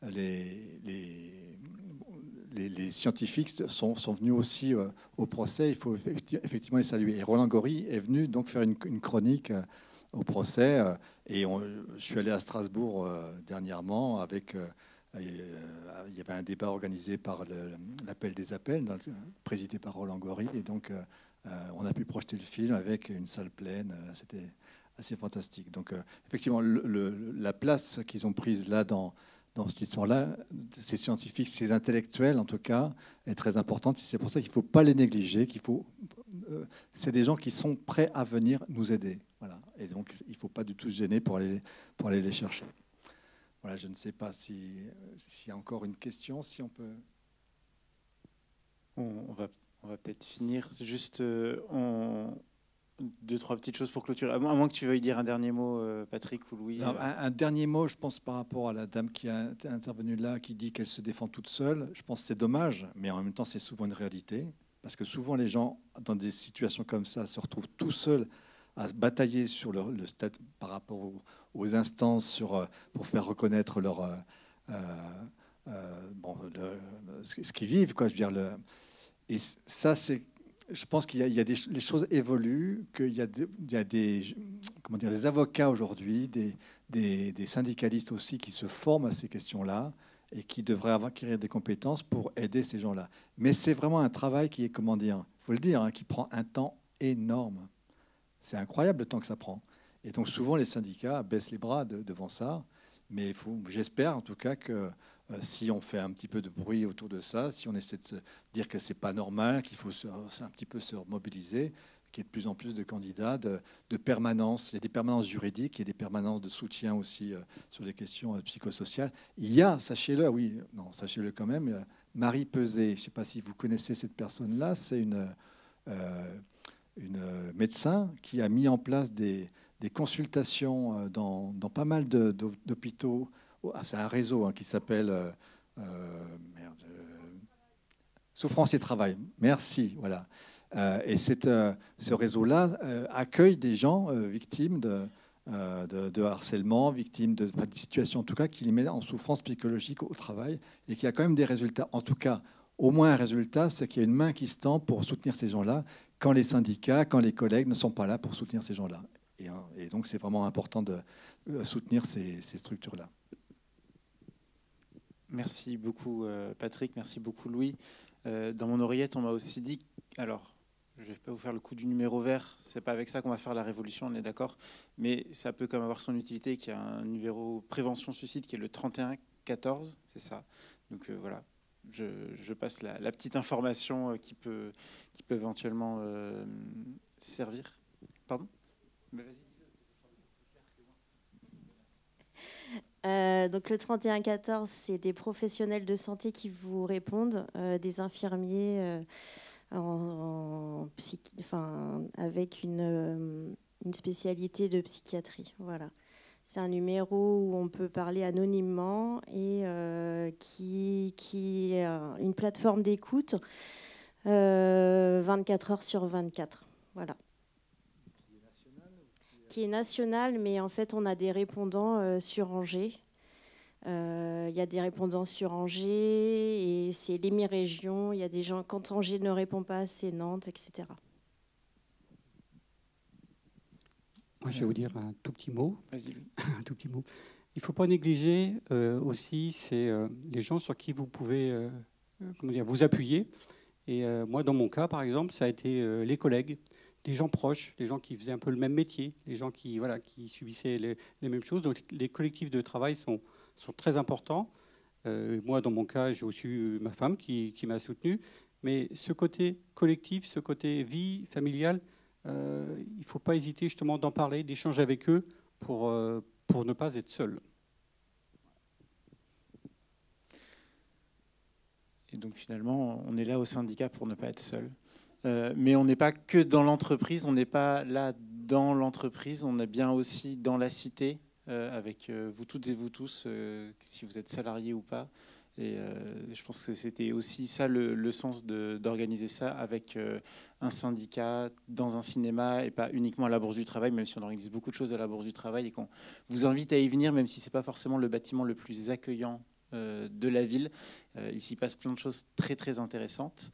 scientifiques sont venus aussi au procès. Il faut effectivement les saluer. Et Roland Gori est venu donc faire une chronique au procès. Et je suis allé à Strasbourg dernièrement avec... il y avait un débat organisé par l'Appel des Appels, présidé par Roland Gori. Et donc, on a pu projeter le film avec une salle pleine. C'était assez fantastique. Donc, effectivement, la place qu'ils ont prise là dans cette histoire-là, ces scientifiques, ces intellectuels en tout cas, est très importante. C'est pour ça qu'il ne faut pas les négliger, c'est des gens qui sont prêts à venir nous aider. Voilà. Et donc, il ne faut pas du tout se gêner pour aller les chercher. Voilà, je ne sais pas s'il y a encore une question, si on peut... On va peut-être finir juste... Deux, trois petites choses pour clôturer. À moins que tu veuilles dire un dernier mot, Patrick ou Louis. Non, un dernier mot, je pense, par rapport à la dame qui a intervenu là, qui dit qu'elle se défend toute seule. Je pense que c'est dommage, mais en même temps, c'est souvent une réalité. Parce que souvent, les gens, dans des situations comme ça, se retrouvent tout seuls à se batailler sur le stade par rapport aux instances pour faire reconnaître ce qu'ils vivent, quoi. Je veux dire, et ça, c'est... Je pense qu'il y a les choses évoluent, qu'il y a des avocats aujourd'hui, des syndicalistes aussi qui se forment à ces questions-là et qui devraient acquérir des compétences pour aider ces gens-là. Mais c'est vraiment un travail qui est, faut le dire, qui prend un temps énorme. C'est incroyable le temps que ça prend. Et donc souvent les syndicats baissent les bras devant ça. Mais j'espère en tout cas que si on fait un petit peu de bruit autour de ça, si on essaie de se dire que c'est pas normal, qu'il faut un petit peu se mobiliser, qu'il y ait de plus en plus de candidats, de permanence. Il y a des permanences juridiques, il y a des permanences de soutien aussi sur les questions psychosociales. Il y a, sachez-le, oui, non, sachez-le quand même, Marie Peset, je ne sais pas si vous connaissez cette personne-là, c'est une médecin qui a mis en place des consultations dans pas mal d'hôpitaux. C'est un réseau qui s'appelle Souffrance et Travail. Merci. Voilà. Et ce réseau-là accueille des gens victimes de harcèlement, victimes de situations en tout cas qui les mettent en souffrance psychologique au travail et qui a quand même des résultats. En tout cas, au moins un résultat, c'est qu'il y a une main qui se tend pour soutenir ces gens-là quand les syndicats, quand les collègues ne sont pas là pour soutenir ces gens-là. Et donc, c'est vraiment important de soutenir ces structures-là. Merci beaucoup, Patrick. Merci beaucoup, Louis. Dans mon oreillette, on m'a aussi dit... Alors, je ne vais pas vous faire le coup du numéro vert. Ce n'est pas avec ça qu'on va faire la révolution, on est d'accord. Mais ça peut quand même avoir son utilité, qu'il y a un numéro prévention suicide qui est le 3114, c'est ça. Donc voilà, je passe la petite information qui peut éventuellement servir. Pardon ? Mais vas-y. Donc le 3114, c'est des professionnels de santé qui vous répondent, des infirmiers avec une spécialité de psychiatrie. Voilà. C'est un numéro où on peut parler anonymement et qui est une plateforme d'écoute 24 heures sur 24. Voilà. Qui est nationale, mais en fait, on a des répondants sur Angers. Il y a des répondants sur Angers et c'est l'hémi-région. Il y a des gens, quand Angers ne répond pas, c'est Nantes, etc. Moi, je vais vous dire un tout petit mot. Vas-y. Un tout petit mot. Il ne faut pas négliger aussi les gens sur qui vous pouvez vous appuyer. Et moi, dans mon cas, par exemple, ça a été les collègues, des gens proches, des gens qui faisaient un peu le même métier, des gens qui subissaient les mêmes choses. Donc, les collectifs de travail sont très importants. Moi, dans mon cas, j'ai aussi eu ma femme qui m'a soutenu. Mais ce côté collectif, ce côté vie familiale, il ne faut pas hésiter justement d'en parler, d'échanger avec eux pour ne pas être seul. Et donc finalement, on est là au syndicat pour ne pas être seul. Mais on n'est pas que dans l'entreprise, on n'est pas là dans l'entreprise, on est bien aussi dans la cité, avec vous toutes et vous tous, si vous êtes salariés ou pas. Et je pense que c'était aussi ça le sens d'organiser ça avec un syndicat dans un cinéma et pas uniquement à la Bourse du Travail, même si on organise beaucoup de choses à la Bourse du Travail et qu'on vous invite à y venir, même si ce n'est pas forcément le bâtiment le plus accueillant de la ville. Il s'y passe plein de choses très très intéressantes.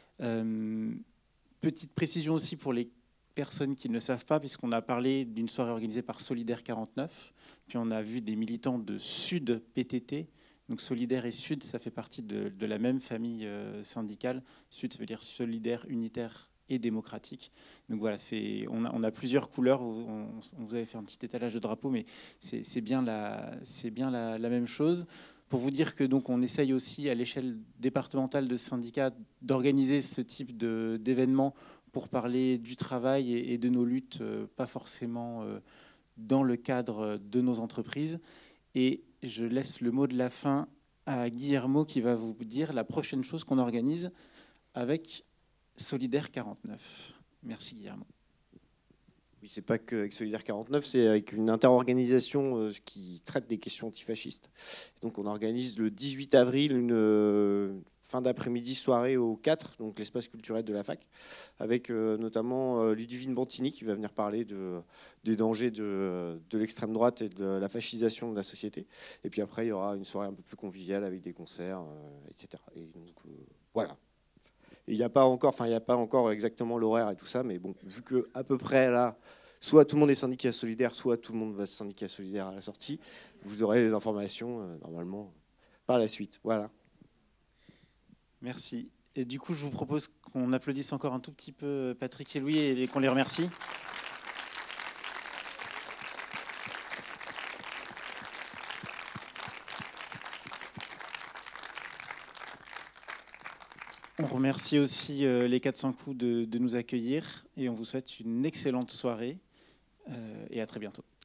Petite précision aussi pour les personnes qui ne savent pas, puisqu'on a parlé d'une soirée organisée par Solidaire 49, puis on a vu des militants de Sud PTT. Donc Solidaire et Sud, ça fait partie de la même famille syndicale. Sud, ça veut dire solidaire, unitaire et démocratique. Donc voilà, on a plusieurs couleurs. On vous avait fait un petit étalage de drapeaux, mais c'est bien la même chose. Pour vous dire que donc on essaye aussi à l'échelle départementale de syndicats d'organiser ce type d'événements pour parler du travail et de nos luttes, pas forcément dans le cadre de nos entreprises. Et je laisse le mot de la fin à Guillermo qui va vous dire la prochaine chose qu'on organise avec Solidaire 49. Merci Guillermo. Oui, c'est pas qu'avec Solidaire 49, c'est avec une interorganisation qui traite des questions antifascistes. Donc on organise le 18 avril une fin d'après-midi soirée au 4, donc l'espace culturel de la fac, avec notamment Ludivine Bantini qui va venir parler des dangers de l'extrême droite et de la fascisation de la société. Et puis après, il y aura une soirée un peu plus conviviale avec des concerts, etc. Et donc voilà. Il n'y a pas encore exactement l'horaire et tout ça, mais bon, vu que à peu près là, soit tout le monde est syndicat solidaire, soit tout le monde va syndicat solidaire à la sortie, vous aurez les informations normalement par la suite. Voilà. Merci. Et du coup, je vous propose qu'on applaudisse encore un tout petit peu Patrick et Louis et qu'on les remercie. On remercie aussi les 400 coups de nous accueillir et on vous souhaite une excellente soirée et à très bientôt.